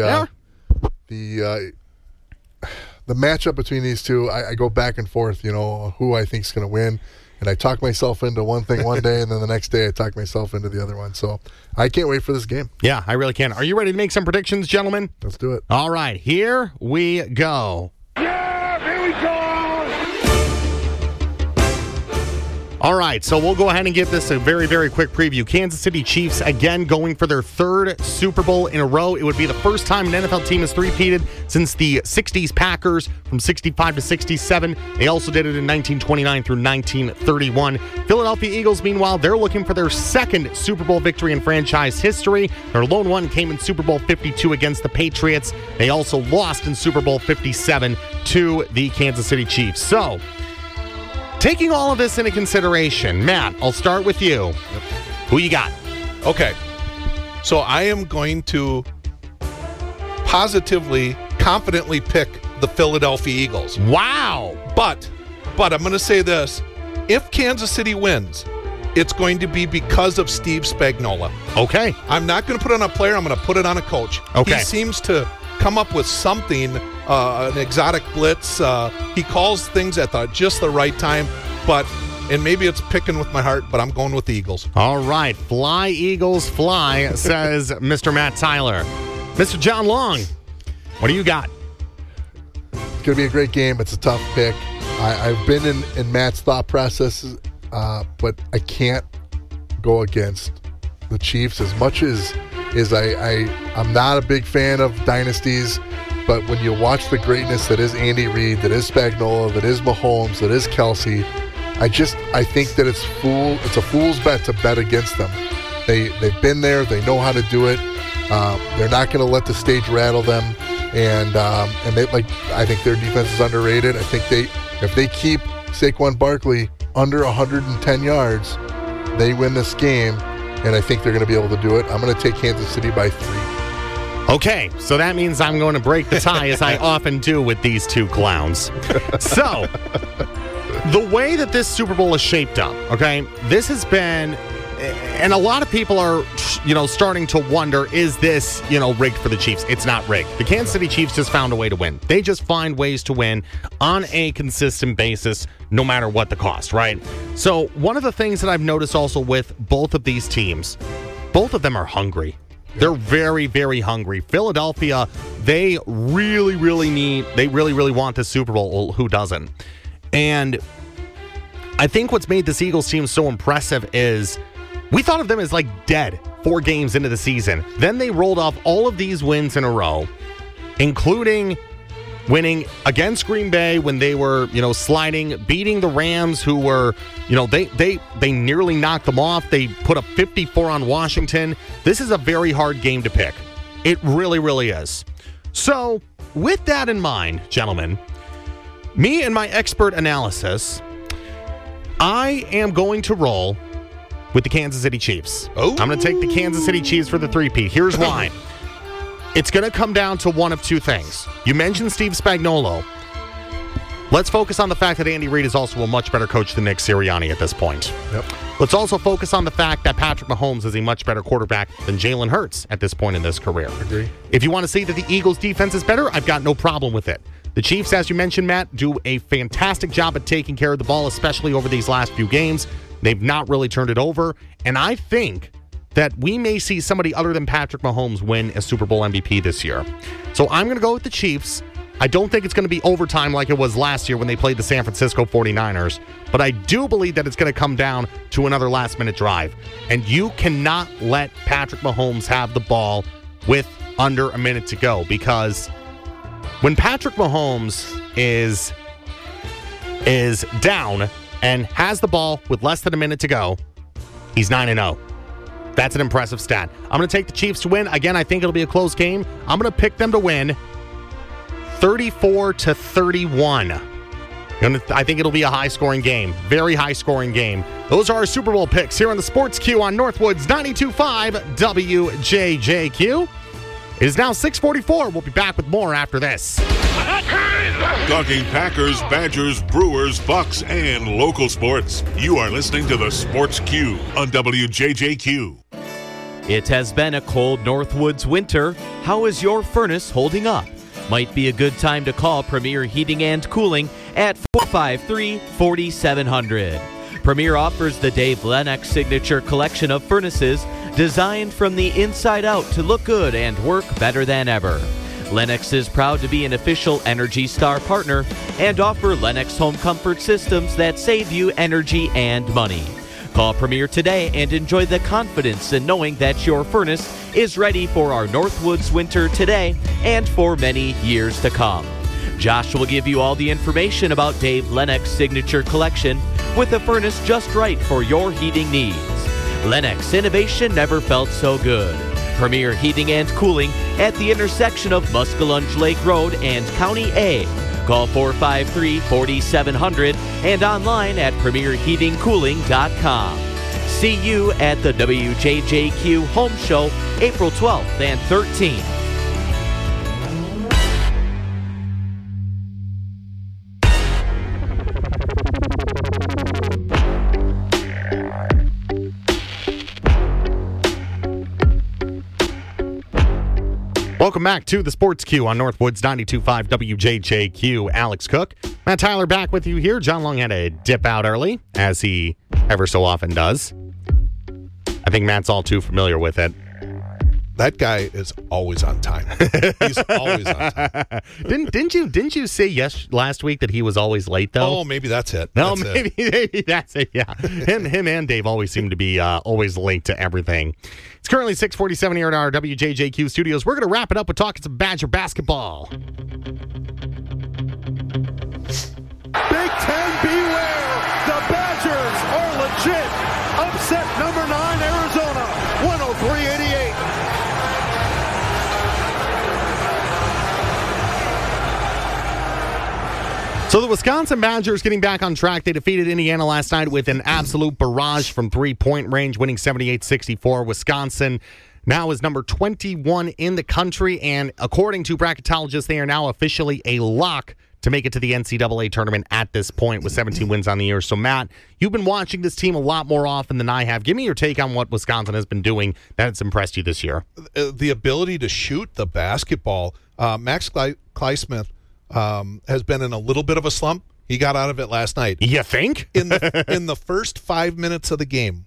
The matchup between these two, I go back and forth, who I think is going to win. And I talk myself into one thing one day, and then the next day I talk myself into the other one. So I can't wait for this game. Yeah, I really can. Are you ready to make some predictions, gentlemen? Let's do it. All right, here we go. Yeah, here we go! All right, so we'll go ahead and give this a very, very quick preview. Kansas City Chiefs, again, going for their third Super Bowl in a row. It would be the first time an NFL team has three-peated since the 60s Packers from 65 to 67. They also did it in 1929 through 1931. Philadelphia Eagles, meanwhile, they're looking for their second Super Bowl victory in franchise history. Their lone one came in Super Bowl 52 against the Patriots. They also lost in Super Bowl 57 to the Kansas City Chiefs. So, taking all of this into consideration, Matt, I'll start with you. Who you got? Okay. So I am going to positively, confidently pick the Philadelphia Eagles. Wow. But I'm going to say this. If Kansas City wins, it's going to be because of Steve Spagnuolo. Okay. I'm not going to put it on a player. I'm going to put it on a coach. Okay. He seems to come up with something, an exotic blitz. He calls things at just the right time. And maybe it's picking with my heart, but I'm going with the Eagles. All right. Fly, Eagles, fly, says Mr. Matt Tyler. Mr. John Long, what do you got? It's going to be a great game. It's a tough pick. I've been in Matt's thought processes, but I can't go against the Chiefs as much as I'm not a big fan of dynasties, but when you watch the greatness that is Andy Reid, that is Spagnuolo, that is Mahomes, that is Kelsey, I think that it's a fool's bet to bet against them. They've been there, they know how to do it. They're not going to let the stage rattle them, and I think their defense is underrated. I think if they keep Saquon Barkley under 110 yards, they win this game, and I think they're going to be able to do it. I'm going to take Kansas City by 3. Okay, so that means I'm going to break the tie, as I often do with these two clowns. So, the way that this Super Bowl is shaped up, okay, this has been, and a lot of people are, starting to wonder, is this, rigged for the Chiefs? It's not rigged. The Kansas City Chiefs just found a way to win. They just find ways to win on a consistent basis, no matter what the cost, right? So, one of the things that I've noticed also with both of these teams, both of them are hungry. They're very, very hungry. Philadelphia, they really, really want this Super Bowl. Well, who doesn't? And I think what's made this Eagles team so impressive is we thought of them as like dead 4 games into the season. Then they rolled off all of these wins in a row, including winning against Green Bay when they were, sliding, beating the Rams, who were, they nearly knocked them off. They put up 54 on Washington. This is a very hard game to pick. It really, really is. So, with that in mind, gentlemen, me and my expert analysis, I am going to roll with the Kansas City Chiefs. Oh. I'm going to take the Kansas City Chiefs for the three-peat. Here's why. It's going to come down to one of two things. You mentioned Steve Spagnuolo. Let's focus on the fact that Andy Reid is also a much better coach than Nick Sirianni at this point. Yep. Let's also focus on the fact that Patrick Mahomes is a much better quarterback than Jalen Hurts at this point in this career. Agree. If you want to see that the Eagles' defense is better, I've got no problem with it. The Chiefs, as you mentioned, Matt, do a fantastic job at taking care of the ball, especially over these last few games. They've not really turned it over. And I think that we may see somebody other than Patrick Mahomes win a Super Bowl MVP this year. So I'm going to go with the Chiefs. I don't think it's going to be overtime like it was last year when they played the San Francisco 49ers, but I do believe that it's going to come down to another last-minute drive. And you cannot let Patrick Mahomes have the ball with under a minute to go, because when Patrick Mahomes is down and has the ball with less than a minute to go, he's 9-0. That's an impressive stat. I'm going to take the Chiefs to win. Again, I think it'll be a close game. I'm going to pick them to win 34-31. I think it'll be a high-scoring game. Very high-scoring game. Those are our Super Bowl picks here on the Sports Q on Northwoods 92.5 WJJQ. It is now 6:44. We'll be back with more after this. Talking Packers, Badgers, Brewers, Bucks, and local sports. You are listening to the Sports Q on WJJQ. It has been a cold Northwoods winter. How is your furnace holding up? Might be a good time to call Premier Heating and Cooling at 453-4700. Premier offers the Dave Lennox Signature Collection of furnaces designed from the inside out to look good and work better than ever. Lennox is proud to be an official Energy Star partner and offer Lennox home comfort systems that save you energy and money. Call Premier today and enjoy the confidence in knowing that your furnace is ready for our Northwoods winter today and for many years to come. Josh will give you all the information about Dave Lennox Signature Collection with a furnace just right for your heating needs. Lennox, innovation never felt so good. Premier Heating and Cooling at the intersection of Muskellunge Lake Road and County A. Call 453-4700 and online at premierheatingcooling.com. See you at the WJJQ Home Show April 12th and 13th. Welcome back to the Sports Q on Northwoods 92.5 WJJQ. Alex Cook. Matt Tyler back with you here. John Long had to dip out early, as he ever so often does. I think Matt's all too familiar with it. That guy is always on time. He's always on time. Didn't you say last week that he was always late though? Oh, maybe that's it. No, That's maybe that's it. Yeah, him and Dave always seem to be always late to everything. It's currently 6:47 here at our WJJQ studios. We're going to wrap it up with talking some Badger basketball. Big Ten, beware! The Badgers are legit. Upset number 9, Arizona, 103-88. So the Wisconsin Badgers getting back on track. They defeated Indiana last night with an absolute barrage from three-point range, winning 78-64. Wisconsin now is number 21 in the country, and according to bracketologists, they are now officially a lock to make it to the NCAA tournament at this point with 17 wins on the year. So, Matt, you've been watching this team a lot more often than I have. Give me your take on what Wisconsin has been doing that's impressed you this year. The ability to shoot the basketball. Max Kleismith has been in a little bit of a slump. He got out of it last night. You think? In the first 5 minutes of the game,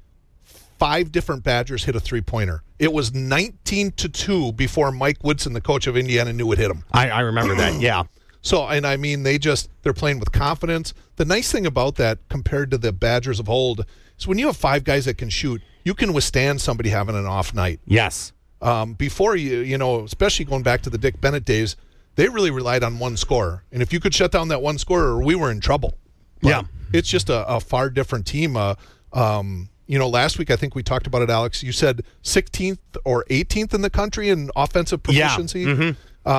5 different Badgers hit a three-pointer. It was 19-2 before Mike Woodson, the coach of Indiana, knew it hit him. I remember that, yeah. So, and I mean, they're playing with confidence. The nice thing about that, compared to the Badgers of old, is when you have 5 guys that can shoot, you can withstand somebody having an off night. Yes. Before, especially going back to the Dick Bennett days, they really relied on one scorer. And if you could shut down that one scorer, we were in trouble. But yeah. It's just a far different team. Last week, I think we talked about it, Alex. You said 16th or 18th in the country in offensive proficiency. Yeah.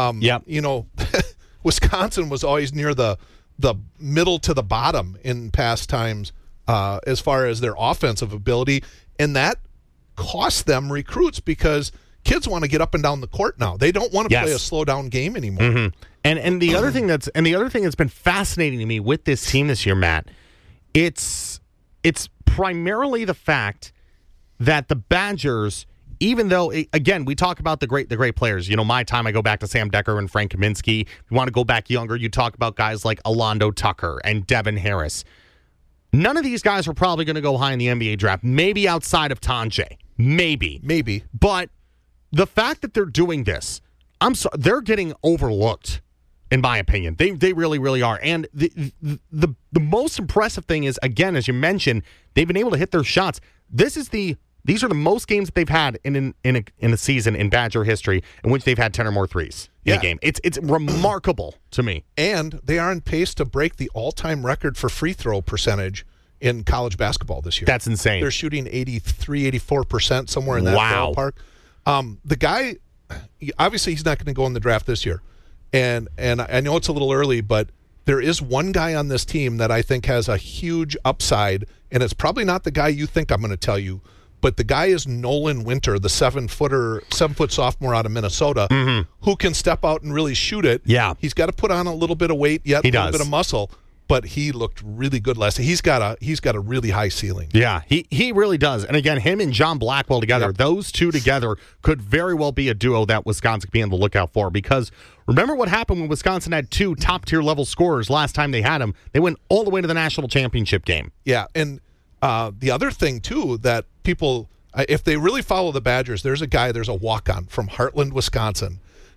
Mm-hmm. Wisconsin was always near the middle to the bottom in past times as far as their offensive ability, and that cost them recruits because kids want to get up and down the court now. They don't want to play a slow down game anymore. Mm-hmm. And the other thing that's been fascinating to me with this team this year, Matt, it's primarily the fact that the Badgers, even though, again, we talk about the great players. My time, I go back to Sam Decker and Frank Kaminsky. If you want to go back younger, you talk about guys like Alondo Tucker and Devin Harris. None of these guys are probably going to go high in the NBA draft. Maybe outside of Tanjay. Maybe. But the fact that they're doing this, they're getting overlooked, in my opinion. They really, really are. And the most impressive thing is, again, as you mentioned, they've been able to hit their shots. These are the most games that they've had in a season in Badger history in which they've had 10 or more threes in a game. It's remarkable to me. And they are on pace to break the all-time record for free throw percentage in college basketball this year. That's insane. They're shooting 83, 84%, somewhere in that ballpark. The guy, obviously he's not going to go in the draft this year. And I know it's a little early, but there is one guy on this team that I think has a huge upside, and it's probably not the guy you think I'm going to tell you. But the guy is Nolan Winter, the 7-foot sophomore out of Minnesota, who can step out and really shoot it. Yeah. He's got to put on a little bit of weight yet, a little bit of muscle, but he looked really good last night. He's got a really high ceiling. Yeah, he really does. And again, him and John Blackwell together, those two together could very well be a duo that Wisconsin could be on the lookout for, because remember what happened when Wisconsin had 2 top-tier level scorers last time they had them? They went all the way to the national championship game. Yeah, and the other thing, too, that people, if they really follow the Badgers, there's a walk-on from Heartland, Wisconsin,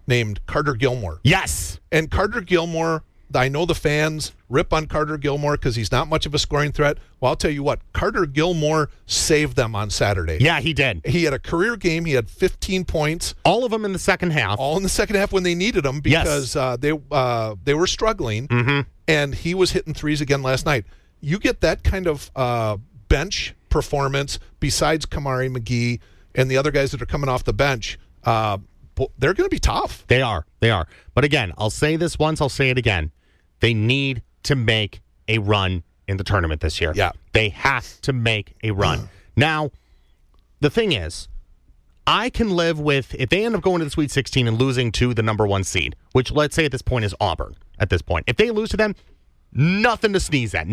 named Carter Gilmore. Yes. And Carter Gilmore, I know the fans rip on Carter Gilmore because he's not much of a scoring threat. Well, I'll tell you what, Carter Gilmore saved them on Saturday. Yeah, he did. He had a career game. He had 15 points. All of them in the second half. All in the second half when they needed him because they were struggling, and he was hitting threes again last night. You get that kind of bench performance besides Kamari McGee and the other guys that are coming off the bench, they're going to be tough. They are. But again, I'll say this once, I'll say it again. They need to make a run in the tournament this year. Yeah. They have to make a run. Now, the thing is, I can live with, if they end up going to the Sweet 16 and losing to the number 1 seed, which let's say at this point is Auburn at this point. If they lose to them, nothing to sneeze at.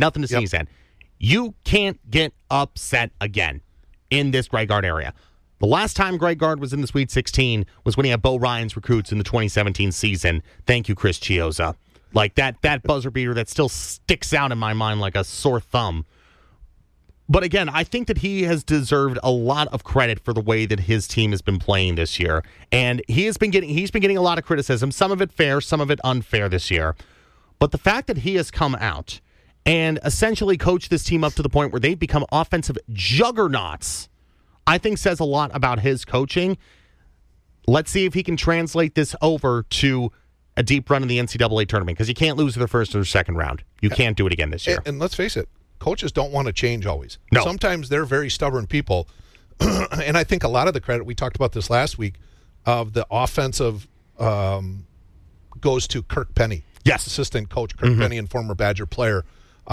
You can't get upset again in this Greg Gard area. The last time Greg Gard was in the Sweet 16 was when he had Bo Ryan's recruits in the 2017 season. Thank you, Chris Chiozza. Like that buzzer beater that still sticks out in my mind like a sore thumb. But again, I think that he has deserved a lot of credit for the way that his team has been playing this year. And he's been getting a lot of criticism, some of it fair, some of it unfair this year. But the fact that he has come out and essentially coached this team up to the point where they've become offensive juggernauts, I think says a lot about his coaching. Let's see if he can translate this over to a deep run in the NCAA tournament, because you can't lose the first or second round. You can't do it again this year. And let's face it, coaches don't want to change always. No. Sometimes they're very stubborn people. And I think a lot of the credit, we talked about this last week, of the offensive goes to Kirk Penny. Yes. Assistant coach Kirk Penny and former Badger player.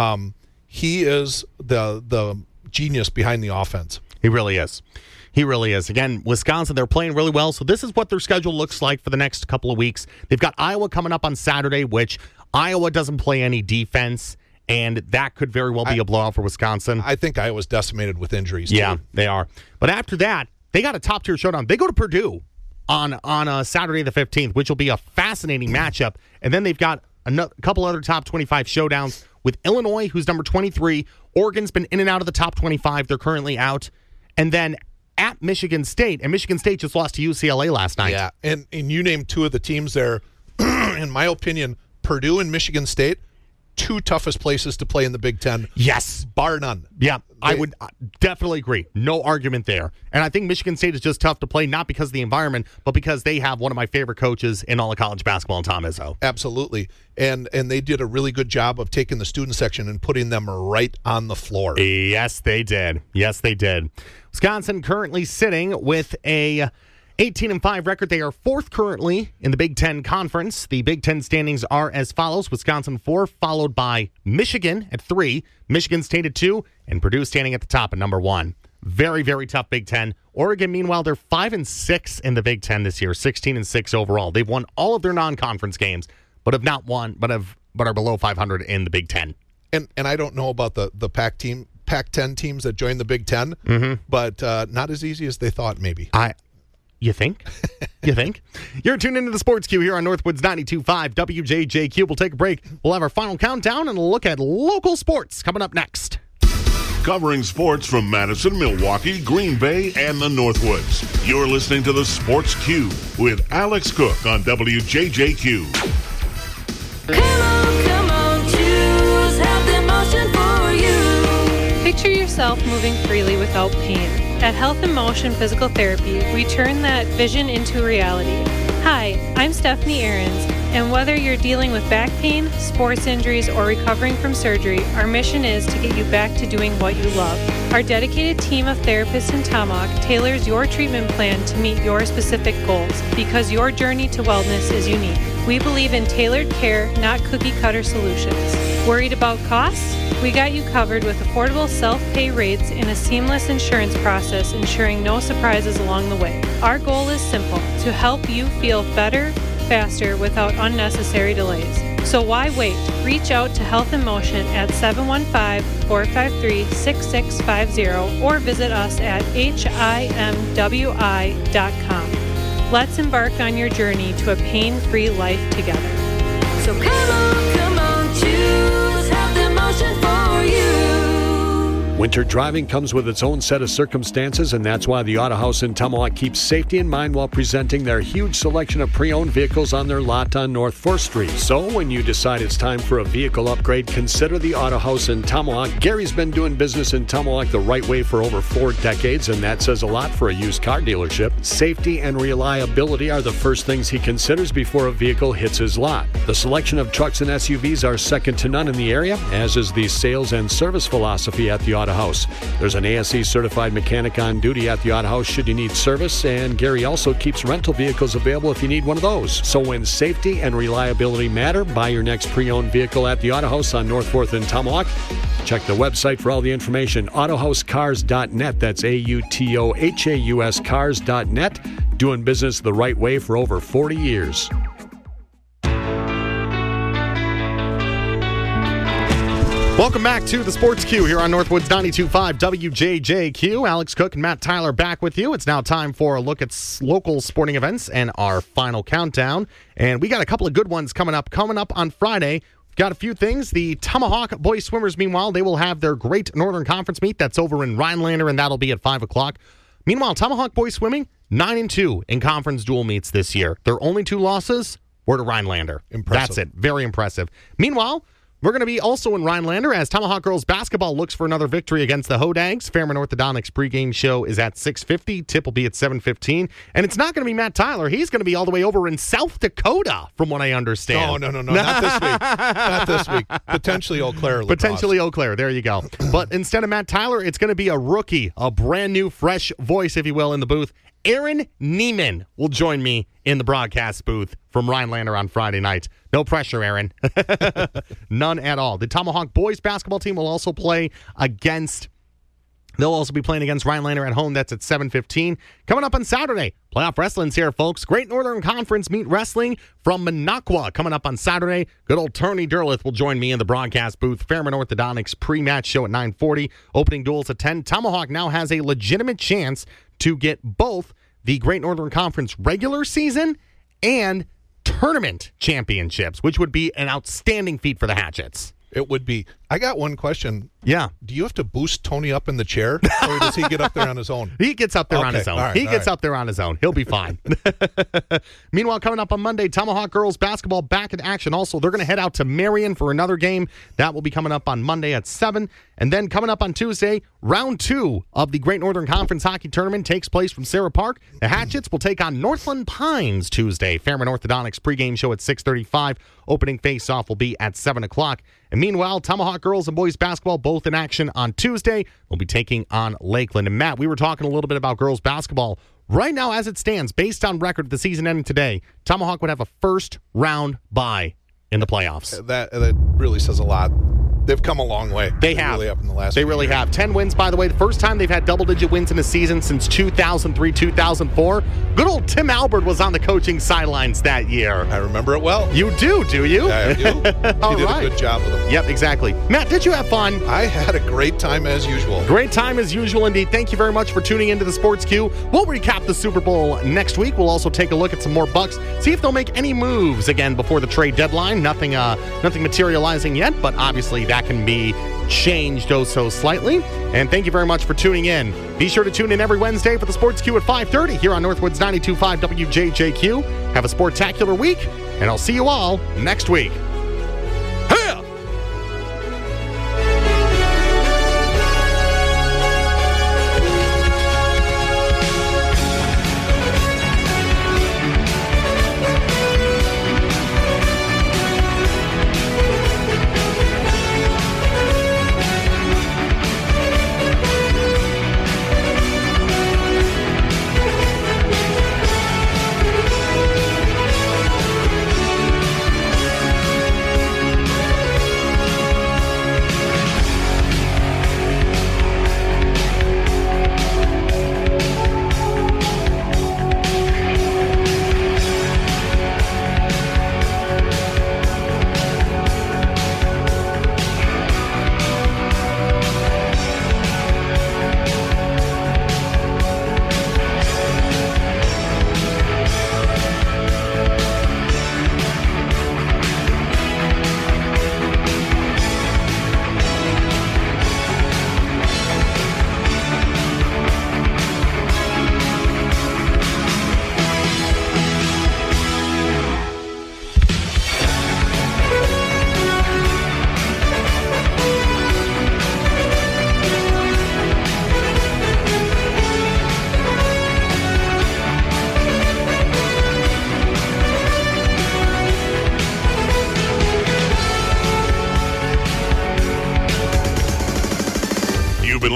He is the genius behind the offense. He really is. Again, Wisconsin, they're playing really well, so this is what their schedule looks like for the next couple of weeks. They've got Iowa coming up on Saturday, which Iowa doesn't play any defense, and that could very well be a blowout for Wisconsin. I think Iowa's decimated with injuries, Yeah, too. they are. But after that, they got a top-tier showdown. They go to Purdue on Saturday the 15th, which will be a fascinating matchup. And then they've got a couple other top 25 showdowns with Illinois, who's number 23. Oregon's been in and out of the top 25. They're currently out. And then at Michigan State, and Michigan State just lost to UCLA last night. Yeah, and you named two of the teams there. In my opinion, Purdue and Michigan State, two toughest places to play in the Big Ten. Yes. Bar none. Yeah, I would definitely agree. No argument there. And I think Michigan State is just tough to play, not because of the environment, but because they have one of my favorite coaches in all of college basketball, Tom Izzo. Absolutely. And they did a really good job of taking the student section and putting them right on the floor. Yes, they did. Wisconsin currently sitting with a 18-5 record. They are fourth currently in the Big Ten Conference. The Big Ten standings are as follows: Wisconsin 4, followed by Michigan at 3, Michigan State at 2, and Purdue standing at the top at number 1. Very, very tough Big Ten. Oregon, meanwhile, they're 5-6 in the Big Ten this year, 16-6 overall. They've won all of their non-conference games, but have not won, but are below 500 in the Big Ten. And I don't know about the Pac-10 teams that joined the Big Ten, but not as easy as they thought. Maybe. You think? You're tuned into the Sports Queue here on Northwoods 92.5 WJJQ. We'll take a break. We'll have our final countdown and a look at local sports coming up next. Covering sports from Madison, Milwaukee, Green Bay, and the Northwoods. You're listening to the Sports Queue with Alex Cook on WJJQ. Come on, choose health and motion for you. Picture yourself moving freely without pain. At Health and Motion Physical Therapy, we turn that vision into reality. Hi, I'm Stephanie Ahrens, and whether you're dealing with back pain, sports injuries, or recovering from surgery, our mission is to get you back to doing what you love. Our dedicated team of therapists in Tomahawk tailors your treatment plan to meet your specific goals, because your journey to wellness is unique. We believe in tailored care, not cookie-cutter solutions. Worried about costs? We got you covered with affordable self-pay rates and a seamless insurance process, ensuring no surprises along the way. Our goal is simple: to help you feel better, faster, without unnecessary delays. So why wait? Reach out to Health in Motion at 715-453-6650 or visit us at himwi.com. Let's embark on your journey to a pain-free life together. So come on, choose health and motion for you. Winter driving comes with its own set of circumstances, and that's why the Auto House in Tomahawk keeps safety in mind while presenting their huge selection of pre-owned vehicles on their lot on North 4th Street. So when you decide it's time for a vehicle upgrade, consider the Auto House in Tomahawk. Gary's been doing business in Tomahawk the right way for over 4 decades, and that says a lot for a used car dealership. Safety and reliability are the first things he considers before a vehicle hits his lot. The selection of trucks and SUVs are second to none in the area, as is the sales and service philosophy at the Auto House. There's an ASE certified mechanic on duty at the Auto House should you need service, and Gary also keeps rental vehicles available if you need one of those. So when safety and reliability matter, buy your next pre-owned vehicle at the Auto House on North 4th in Tomahawk. Check the website for all the information, autohousecars.net. That's AUTOHAUS cars.net. Doing business the right way for over 40 years. Welcome back to the Sports Q here on Northwoods 92.5 WJJQ. Alex Cook and Matt Tyler back with you. It's now time for a look at local sporting events and our final countdown. And we got a couple of good ones coming up on Friday. We've got a few things. The Tomahawk boys swimmers, meanwhile, they will have their Great Northern Conference meet. That's over in Rhinelander, and that'll be at 5 o'clock. Meanwhile, Tomahawk boys swimming, 9-2 in conference dual meets this year. Their only 2 losses were to Rhinelander. Impressive. That's it. Very impressive. Meanwhile, we're going to be also in Rhinelander as Tomahawk girls basketball looks for another victory against the Hodags. Fairmont Orthodontics pregame show is at 6:50. Tip will be at 7:15. And it's not going to be Matt Tyler. He's going to be all the way over in South Dakota, from what I understand. No. Not this week. Not this week. Potentially Eau Claire. Potentially Eau Claire. There you go. But instead of Matt Tyler, it's going to be a rookie, a brand new, fresh voice, if you will, in the booth. Aaron Neiman will join me in the broadcast booth from Rhinelander on Friday night. No pressure, Aaron. None at all. The Tomahawk boys basketball team will also play against... They'll also be playing against Rhinelander at home. That's at 7:15. Coming up on Saturday, playoff wrestling's here, folks. Great Northern Conference meet wrestling from Minocqua. Coming up on Saturday, good old Tony Derleth will join me in the broadcast booth. Fairmont Orthodontics pre-match show at 9:40. Opening duels at 10. Tomahawk now has a legitimate chance to get both the Great Northern Conference regular season and tournament championships, which would be an outstanding feat for the Hatchets. It would be. I got one question. Yeah. Do you have to boost Tony up in the chair, or does he get up there on his own? He gets up there on his own. He gets up there on his own. He'll be fine. Meanwhile, coming up on Monday, Tomahawk girls basketball back in action. Also, they're going to head out to Marion for another game. That will be coming up on Monday at 7. And then coming up on Tuesday, round 2 of the Great Northern Conference hockey tournament takes place from Sarah Park. The Hatchets will take on Northland Pines Tuesday. Fairmont Orthodontics pregame show at 6:35. Opening face-off will be at 7 o'clock. And meanwhile, Tomahawk girls and boys basketball both in action on Tuesday. We'll be taking on Lakeland. And Matt, we were talking a little bit about girls basketball. Right now, as it stands, based on record of the season ending today, Tomahawk would have a first-round bye in the playoffs. That really says a lot. They've come a long way. They have. Really up in the last they really have. 10 wins, by the way. The first time they've had double-digit wins in a season since 2003, 2004. Good old Tim Albert was on the coaching sidelines that year. I remember it well. You do you? Yeah, I do. He did a good job with them. Yep, exactly. Matt, did you have fun? I had a great time as usual. Great time as usual, indeed. Thank you very much for tuning into the Sports Q. We'll recap the Super Bowl next week. We'll also take a look at some more Bucks, see if they'll make any moves again before the trade deadline. Nothing materializing yet, but obviously that can be changed so slightly. And thank you very much for tuning in. Be sure to tune in every Wednesday for the Sports Q at 5:30 here on Northwoods 92.5 WJJQ. Have a sportacular week, and I'll see you all next week.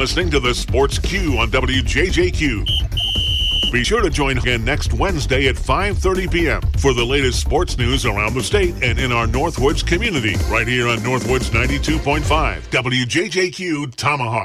listening to the Sports Q on WJJQ. Be sure to join again next Wednesday at 5:30 p.m. for the latest sports news around the state and in our Northwoods community, right here on Northwoods 92.5 WJJQ Tomahawk.